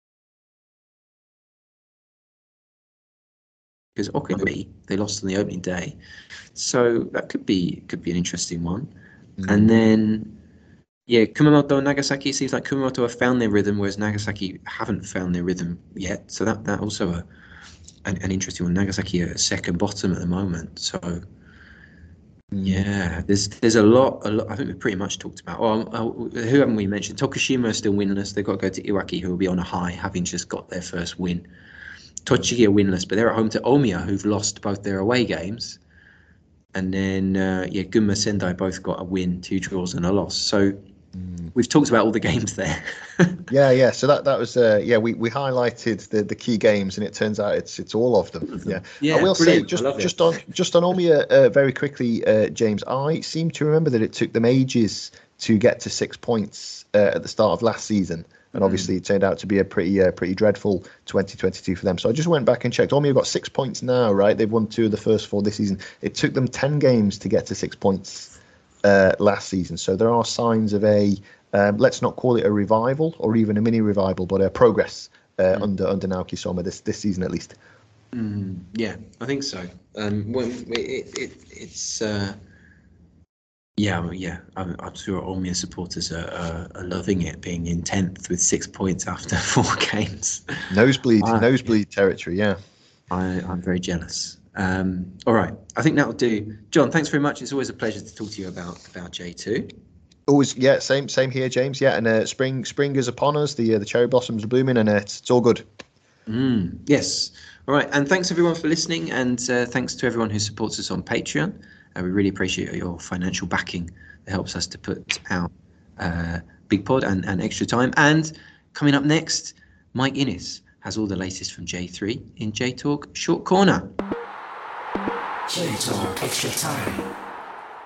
Speaker 1: Okayama, they lost on the opening day, so that could be an interesting one. And then Kumamoto Nagasaki, seems like Kumamoto have found their rhythm, whereas Nagasaki haven't found their rhythm yet. So that also an interesting one. Nagasaki are second bottom at the moment, so yeah, there's a lot. I think we've pretty much talked about. Who haven't we mentioned? Tokushima are still winless. They've got to go to Iwaki, who will be on a high, having just got their first win. Tochigi are winless, but they're at home to Omiya, who've lost both their away games. And then, Gunma Sendai both got a win, 2 draws and a loss. So we've talked about all the games there.
Speaker 3: Yeah. So that was we highlighted the key games, and it turns out it's all of them. Yeah. I will say just on Omiya very quickly, James. I seem to remember that it took them ages to get to 6 points at the start of last season. And obviously, it turned out to be a pretty dreadful 2022 for them. So I just went back and checked. Omiya got 6 points now, right? They've won 2 of the first 4 this season. It took them 10 games to get to 6 points last season. So there are signs of a, let's not call it a revival or even a mini revival, but a progress under Naoki Soma this season at least.
Speaker 1: Yeah, I think so. It's. I'm sure Omiya supporters are loving it, being in 10th with 6 points after 4 games.
Speaker 3: Nosebleed territory, yeah.
Speaker 1: I'm very jealous. All right, I think that'll do. John, thanks very much. It's always a pleasure to talk to you about J2.
Speaker 3: Always, yeah, same here, James. Yeah, and spring is upon us. The cherry blossoms are blooming, and it's all good.
Speaker 1: Yes. All right, and thanks everyone for listening, and thanks to everyone who supports us on Patreon. We really appreciate your financial backing that helps us to put out Big Pod and Extra Time. And coming up next, Mike Innes has all the latest from J3 in J Talk Short Corner.
Speaker 2: J Talk Extra Time.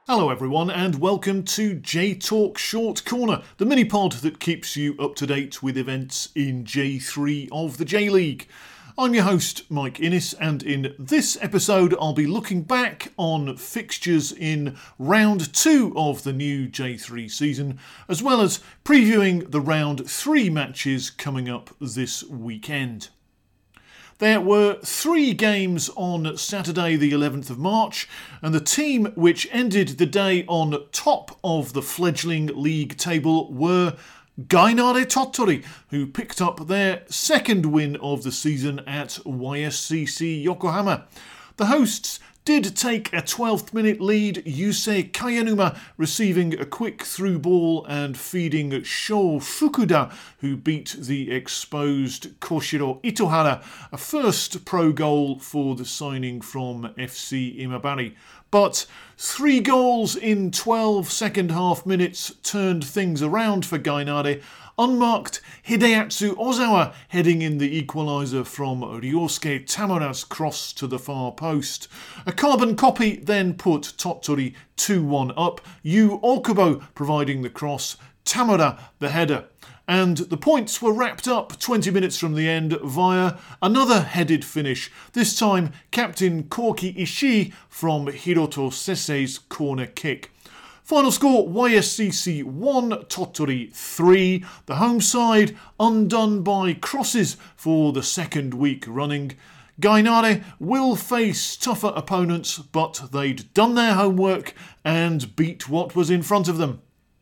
Speaker 2: Hello everyone and welcome to J-Talk Short Corner, the mini-pod that keeps you up to date with events in J3 of the J-League. I'm your host Mike Innes, and in this episode I'll be looking back on fixtures in round 2 of the new J3 season, as well as previewing the round 3 matches coming up this weekend. There were 3 games on Saturday the 11th of March, and the team which ended the day on top of the fledgling league table were Gainare Tottori, who picked up their second win of the season at YSCC Yokohama. The hosts did take a 12th minute lead, Yusei Kayanuma receiving a quick through ball and feeding Sho Fukuda, who beat the exposed Koshiro Itohara, a first pro goal for the signing from FC Imabari. But 3 goals in 12 second half minutes turned things around for Gainare. Unmarked Hideatsu Ozawa heading in the equaliser from Ryosuke Tamura's cross to the far post. A carbon copy then put Tottori 2-1 up, Yu Okubo providing the cross, Tamura the header. And the points were wrapped up 20 minutes from the end via another headed finish, this time Captain Koki Ishii from Hiroto Sesei's corner kick. Final score, YSCC 1, Tottori 3. The home side undone by crosses for the second week running. Gainare will face tougher opponents, but they'd done their homework and beat what was in front of them.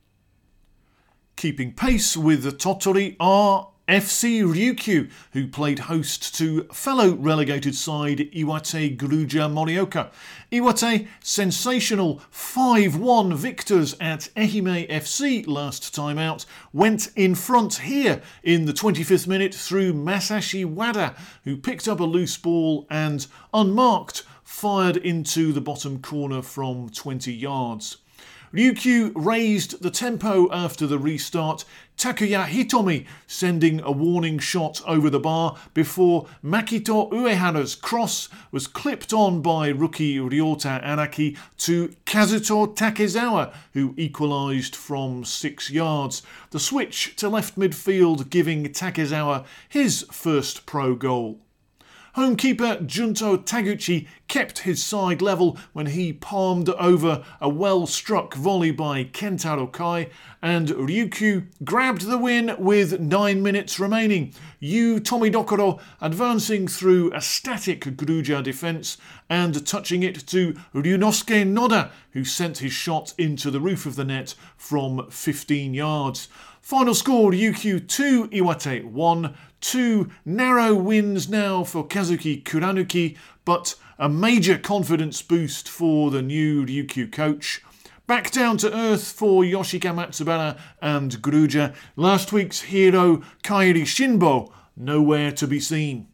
Speaker 2: Keeping pace with the Tottori are FC Ryukyu, who played host to fellow relegated side Iwate Gruja Morioka. Iwate, sensational 5-1 victors at Ehime FC last time out, went in front here in the 25th minute through Masashi Wada, who picked up a loose ball and, unmarked, fired into the bottom corner from 20 yards. Ryukyu raised the tempo after the restart, Takuya Hitomi sending a warning shot over the bar before Makito Uehara's cross was clipped on by rookie Ryota Araki to Kazuto Takezawa, who equalised from 6 yards. The switch to left midfield giving Takezawa his first pro goal. Homekeeper Junto Taguchi kept his side level when he palmed over a well-struck volley by Kentaro Kai, and Ryukyu grabbed the win with 9 minutes remaining. Yu Tomidokoro advancing through a static Gruja defence and touching it to Ryunosuke Noda, who sent his shot into the roof of the net from 15 yards. Final score, Ryukyu 2, Iwate 1. 2 narrow wins now for Kazuki Kuranuki, but a major confidence boost for the new Ryukyu coach. Back down to earth for Yoshika Matsubara and Gruja. Last week's hero Kairi Shinbo nowhere to be seen.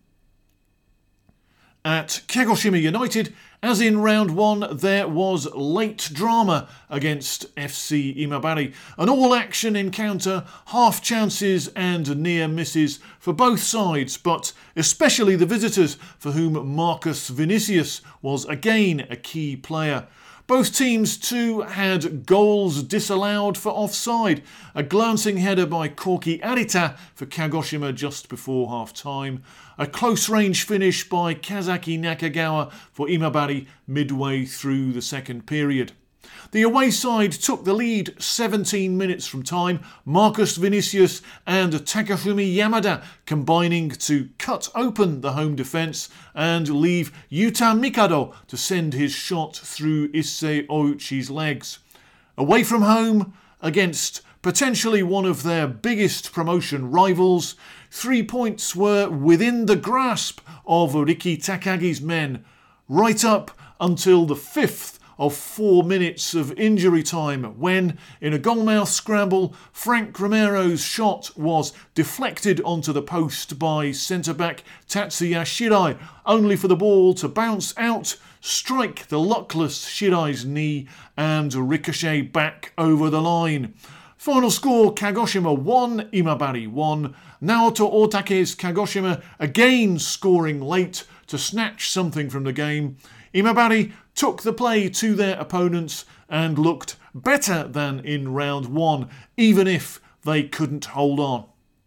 Speaker 2: At Kagoshima United, as in round 1, there was late drama against FC Imabari. An all-action encounter, half chances and near misses for both sides, but especially the visitors, for whom Marcus Vinicius was again a key player. Both teams too had goals disallowed for offside. A glancing header by Koki Arita for Kagoshima just before half-time. A close-range finish by Kazaki Nakagawa for Imabari midway through the second period. The away side took the lead 17 minutes from time, Marcus Vinicius and Takafumi Yamada combining to cut open the home defence and leave Yuta Mikado to send his shot through Issei Ouchi's legs. Away from home, against potentially one of their biggest promotion rivals, 3 points were within the grasp of Riki Takagi's men, right up until the 5th of 4 minutes of injury time when, in a goalmouth scramble, Frank Romero's shot was deflected onto the post by centre-back Tatsuya Shirai, only for the ball to bounce out, strike the luckless Shirai's knee and ricochet back over the line. Final score, Kagoshima 1, Imabari 1. Naoto Otake's Kagoshima again scoring late to snatch something from the game. Imabari took the play to their opponents and looked better than in round 1, even if they couldn't hold on.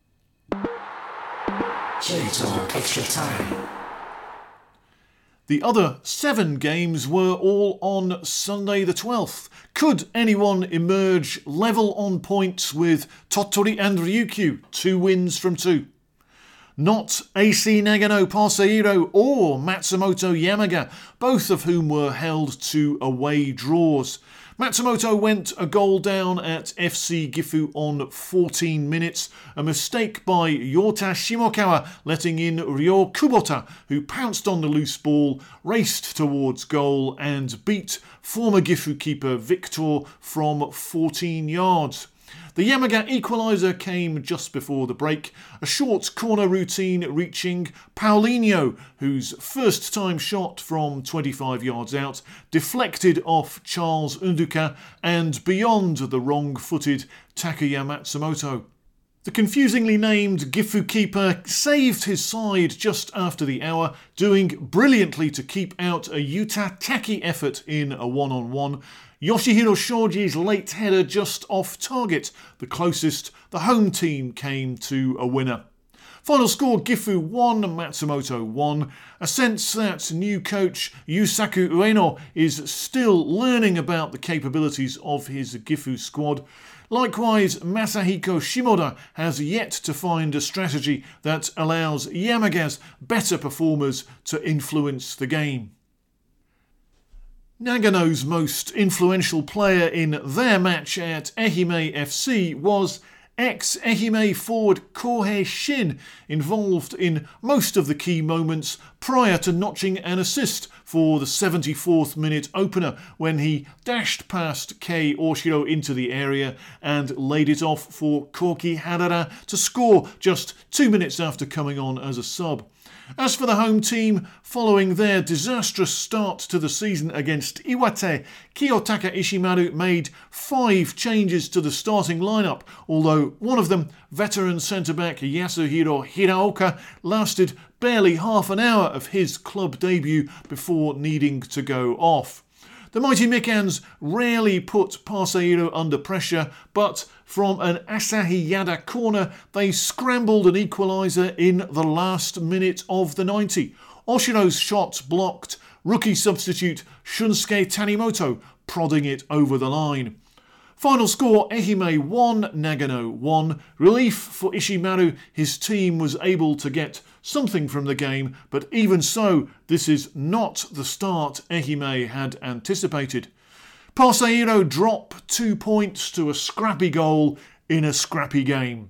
Speaker 4: J-Talk Extra Time.
Speaker 2: The other 7 games were all on Sunday the 12th. Could anyone emerge level on points with Tottori and Ryukyu, 2 wins from 2? Not AC Nagano Parceiro or Matsumoto Yamaga, both of whom were held to away draws. Matsumoto went a goal down at FC Gifu on 14 minutes, a mistake by Yota Shimokawa letting in Ryo Kubota, who pounced on the loose ball, raced towards goal and beat former Gifu keeper Victor from 14 yards. The Yamaga equaliser came just before the break, a short corner routine reaching Paulinho, whose first-time shot from 25 yards out deflected off Charles Unduka and beyond the wrong-footed Takuya Matsumoto. The confusingly named Gifu keeper saved his side just after the hour, doing brilliantly to keep out a Yuta Taki effort in a one-on-one. Yoshihiro Shoji's late header just off target, the closest the home team came to a winner. Final score: Gifu 1, Matsumoto 1. A sense that new coach Yusaku Ueno is still learning about the capabilities of his Gifu squad. Likewise, Masahiko Shimoda has yet to find a strategy that allows Yamaga's better performers to influence the game. Nagano's most influential player in their match at Ehime FC was ex-Ehime forward Kohei Shin, involved in most of the key moments prior to notching an assist for the 74th minute opener when he dashed past Kei Oshiro into the area and laid it off for Koki Harada to score just 2 minutes after coming on as a sub. As for the home team, following their disastrous start to the season against Iwate, Kiyotaka Ishimaru made 5 changes to the starting lineup, although one of them, veteran centre-back Yasuhiro Hiraoka, lasted barely half an hour of his club debut before needing to go off. The mighty Mikans rarely put Parceiro under pressure, but from an Asahi Yada corner, they scrambled an equaliser in the last minute of the 90. Oshiro's shot blocked, rookie substitute Shunsuke Tanimoto prodding it over the line. Final score: Ehime 1, Nagano 1. Relief for Ishimaru, his team was able to get something from the game, but even so, this is not the start Ehime had anticipated. Parceiro drop 2 points to a scrappy goal in a scrappy game.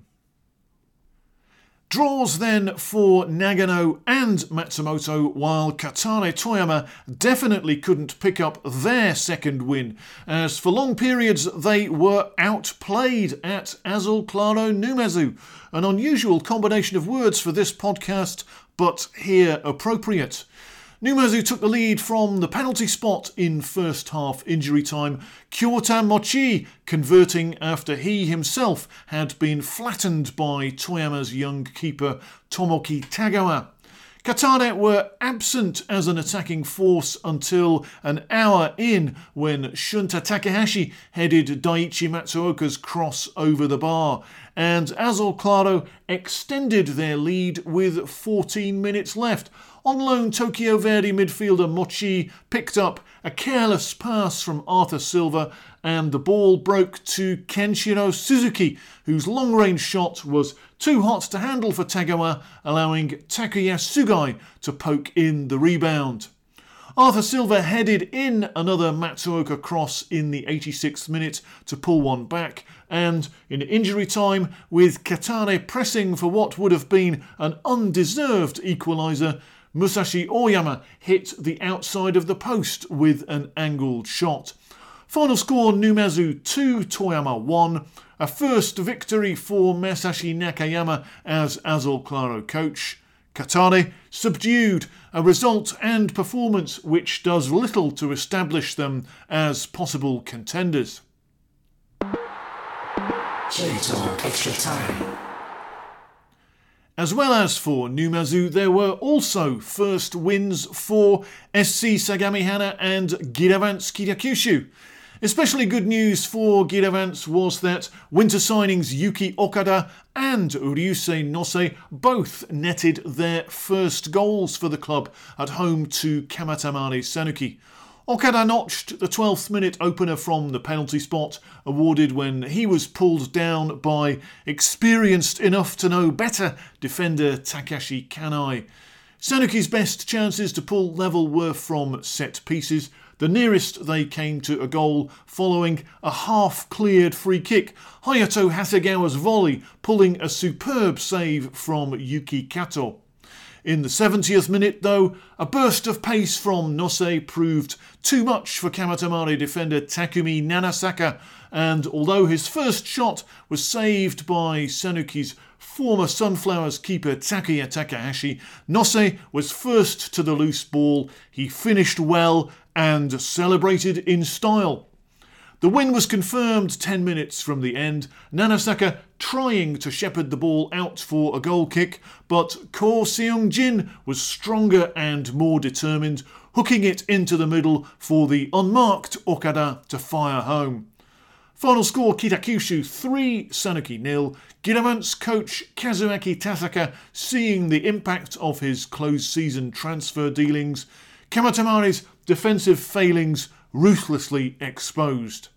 Speaker 2: Draws then for Nagano and Matsumoto, while Katane Toyama definitely couldn't pick up their second win, as for long periods they were outplayed at Azul Claro Numazu, an unusual combination of words for this podcast, but here appropriate. Numazu took the lead from the penalty spot in first half injury time, Kyota Mochi converting after he himself had been flattened by Toyama's young keeper Tomoki Tagawa. Katane were absent as an attacking force until an hour in when Shunta Takahashi headed Daiichi Matsuoka's cross over the bar, and Azul Claro extended their lead with 14 minutes left. On loan, Tokyo Verdy midfielder Mochi picked up a careless pass from Arthur Silva and the ball broke to Kenshiro Suzuki, whose long-range shot was too hot to handle for Tagawa, allowing Takuya Sugai to poke in the rebound. Arthur Silva headed in another Matsuoka cross in the 86th minute to pull one back, and in injury time, with Katane pressing for what would have been an undeserved equaliser, Musashi Oyama hit the outside of the post with an angled shot. Final score: Numazu 2, Toyama 1. A first victory for Masashi Nakayama as Azul Claro coach. Katane subdued, a result and performance which does little to establish them as possible contenders.
Speaker 4: J-Talk Extra Time.
Speaker 2: As well as for Numazu, there were also first wins for SC Sagamihara and Giravans Kitakyushu. Especially good news for Giravans was that winter signings Yuki Okada and Ryusei Nose both netted their first goals for the club at home to Kamatamare Sanuki. Okada notched the 12th minute opener from the penalty spot, awarded when he was pulled down by experienced enough to know better defender Takashi Kanai. Sanuki's best chances to pull level were from set pieces. The nearest they came to a goal following a half-cleared free kick, Hayato Hasegawa's volley pulling a superb save from Yuki Kato. In the 70th minute, though, a burst of pace from Nose proved too much for Kamatamare defender Takumi Nanasaka, and although his first shot was saved by Sanuki's former Sunflowers keeper Takuya Takahashi, Nose was first to the loose ball. He finished well and celebrated in style. The win was confirmed 10 minutes from the end, Nanasaka trying to shepherd the ball out for a goal kick, but Ko Seung-jin was stronger and more determined, hooking it into the middle for the unmarked Okada to fire home. Final score Kitakyushu 3, Sanuki 0. Giravans coach Kazuaki Tasaka seeing the impact of his closed season transfer dealings, Kamatamare's defensive failings ruthlessly exposed.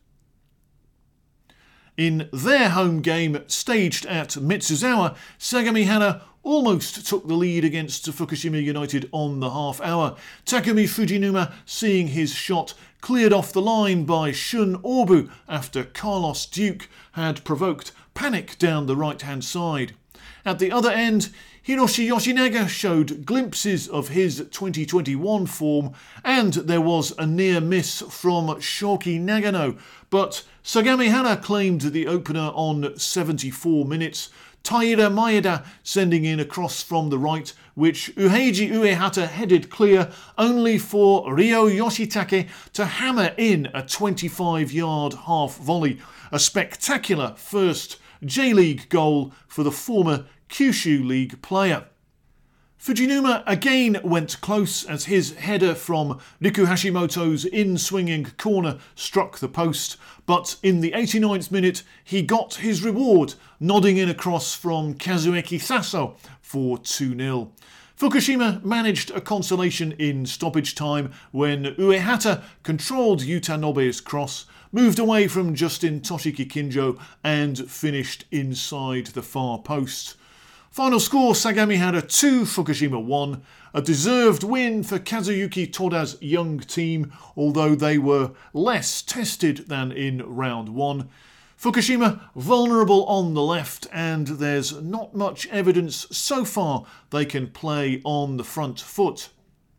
Speaker 2: In their home game, staged at Mitsuzawa, Sagamihara almost took the lead against Fukushima United on the half hour. Takumi Fujinuma seeing his shot cleared off the line by Shun Obu after Carlos Duke had provoked panic down the right-hand side. At the other end, Hiroshi Yoshinaga showed glimpses of his 2021 form, and there was a near miss from Shoki Nagano, but Sagamihara claimed the opener on 74 minutes, Taira Maeda sending in a cross from the right, which Ueiji Uehata headed clear, only for Ryo Yoshitake to hammer in a 25-yard half volley, a spectacular first J-League goal for the former Kyushu League player. Fujinuma again went close as his header from Riku Hashimoto's in-swinging corner struck the post, but in the 89th minute he got his reward, nodding in a cross from Kazueki Saso for 2-0. Fukushima managed a consolation in stoppage time when Uehata controlled Yuta Nobe's cross, moved away from Justin Toshiki Kinjo and finished inside the far post. Final score Sagamihara 2, Fukushima 1. A deserved win for Kazuyuki Toda's young team, although they were less tested than in round 1. Fukushima vulnerable on the left, and there's not much evidence so far they can play on the front foot.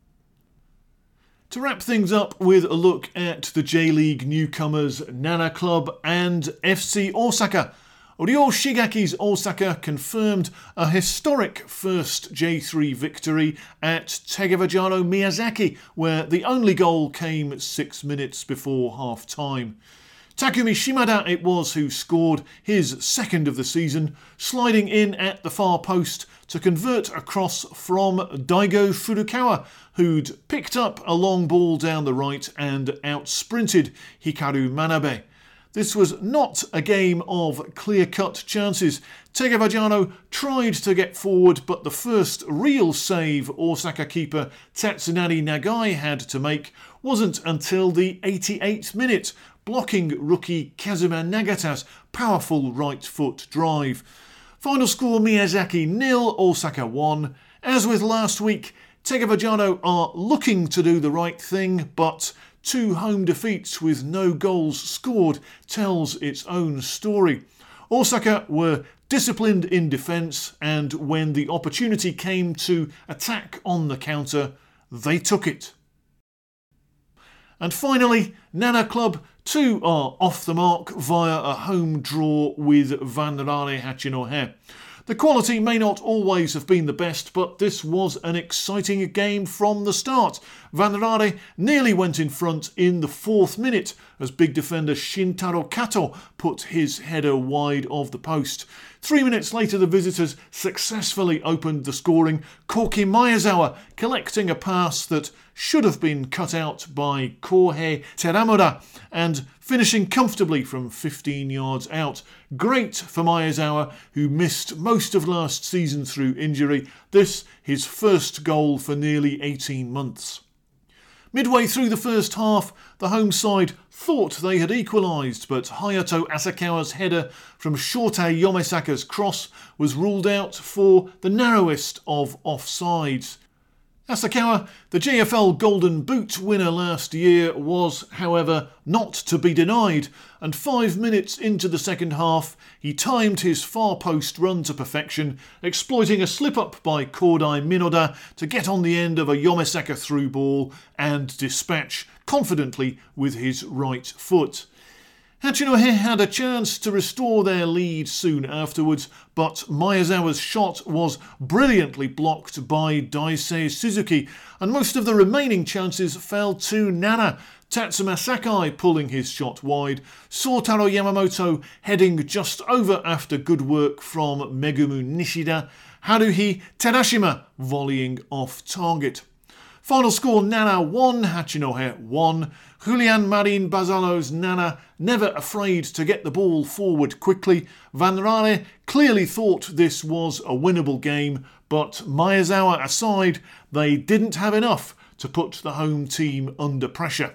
Speaker 2: To wrap things up with a look at the J-League newcomers Nana Club and FC Osaka. Ryo Shigaki's Osaka confirmed a historic first J3 victory at Tegevajaro Miyazaki, where the only goal came 6 minutes before half-time. Takumi Shimada it was who scored his second of the season, sliding in at the far post to convert a cross from Daigo Furukawa, who'd picked up a long ball down the right and out-sprinted Hikaru Manabe. This was not a game of clear-cut chances. Tegevajaro tried to get forward, but the first real save Osaka keeper Tatsunari Nagai had to make wasn't until the 88th minute, blocking rookie Kazuma Nagata's powerful right foot drive. Final score Miyazaki 0, Osaka 1. As with last week, Tegevajaro are looking to do the right thing, but 2 home defeats with no goals scored tells its own story. Osaka were disciplined in defence, and when the opportunity came to attack on the counter, they took it. And finally, Nana Club too are off the mark via a home draw with Vanrare Hachinohe. The quality may not always have been the best, but this was an exciting game from the start. Vanrare nearly went in front in the 4th minute as big defender Shintaro Kato put his header wide of the post. 3 minutes later, the visitors successfully opened the scoring, Koki Maezawa collecting a pass that should have been cut out by Kohei Teramura and finishing comfortably from 15 yards out. Great for Maezawa, who missed most of last season through injury. This his first goal for nearly 18 months. Midway through the first half, the home side thought they had equalised, but Hayato Asakawa's header from Shotei Yomesaka's cross was ruled out for the narrowest of offsides. Asakawa, the GFL Golden Boot winner last year, was, however, not to be denied, and 5 minutes into the second half, he timed his far post run to perfection, exploiting a slip-up by Kodai Minoda to get on the end of a Yomesaka through ball and dispatch confidently with his right foot. Hachinohe had a chance to restore their lead soon afterwards, but Maezawa's shot was brilliantly blocked by Daisei Suzuki, and most of the remaining chances fell to Nana, Tatsuma Sakai pulling his shot wide, Sotaro Yamamoto heading just over after good work from Megumu Nishida, Haruhi Terashima volleying off target. Final score: Nana 1, Hachinohe 1. Julian Marin Bazalo's Nana never afraid to get the ball forward quickly. Vanrare clearly thought this was a winnable game, but Maezawa aside, they didn't have enough to put the home team under pressure.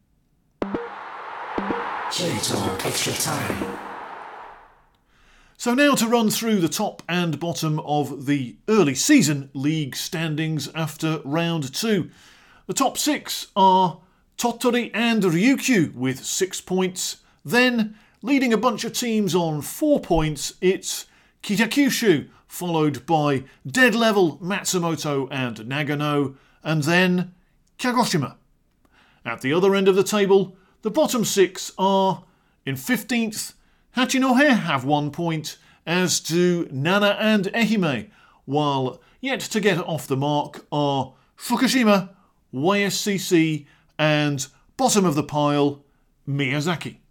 Speaker 4: J-Talk Extra Time.
Speaker 2: So now to run through the top and bottom of the early season league standings after round 2. The top 6 are Tottori and Ryukyu with 6 points. Then, leading a bunch of teams on 4 points, it's Kitakyushu, followed by dead level Matsumoto and Nagano, and then Kagoshima. At the other end of the table, the bottom 6 are, in 15th, Hachinohe have 1 point, as do Nana and Ehime, while yet to get off the mark are Fukushima, YSCC, and bottom of the pile, Miyazaki.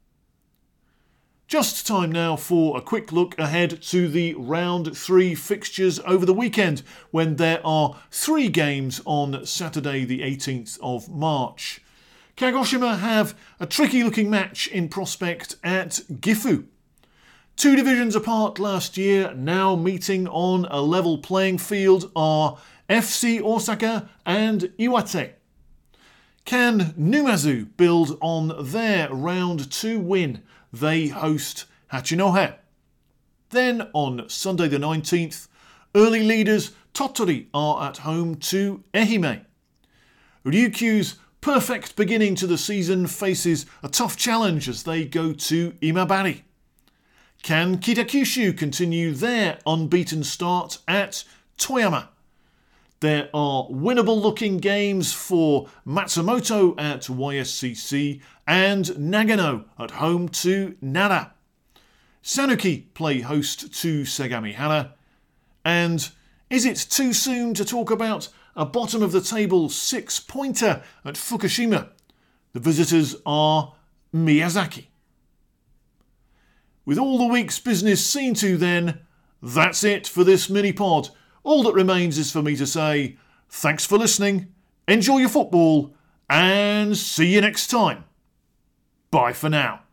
Speaker 2: Just time now for a quick look ahead to the round 3 fixtures over the weekend, when there are 3 games on Saturday the 18th of March. Kagoshima have a tricky looking match in prospect at Gifu. 2 divisions apart last year, now meeting on a level playing field, are FC Osaka and Iwate. Can Numazu build on their round 2 win? They host Hachinohe. Then on Sunday the 19th, early leaders Tottori are at home to Ehime. Ryukyu's perfect beginning to the season faces a tough challenge as they go to Imabari. Can Kitakyushu continue their unbeaten start at Toyama? There are winnable looking games for Matsumoto at YSCC and Nagano at home to Nara. Sanuki play host to Segamihara. And is it too soon to talk about a bottom of the table 6-pointer at Fukushima? The visitors are Miyazaki. With all the week's business seen to then, that's it for this mini-pod. All that remains is for me to say thanks for listening, enjoy your football, and see you next time. Bye for now.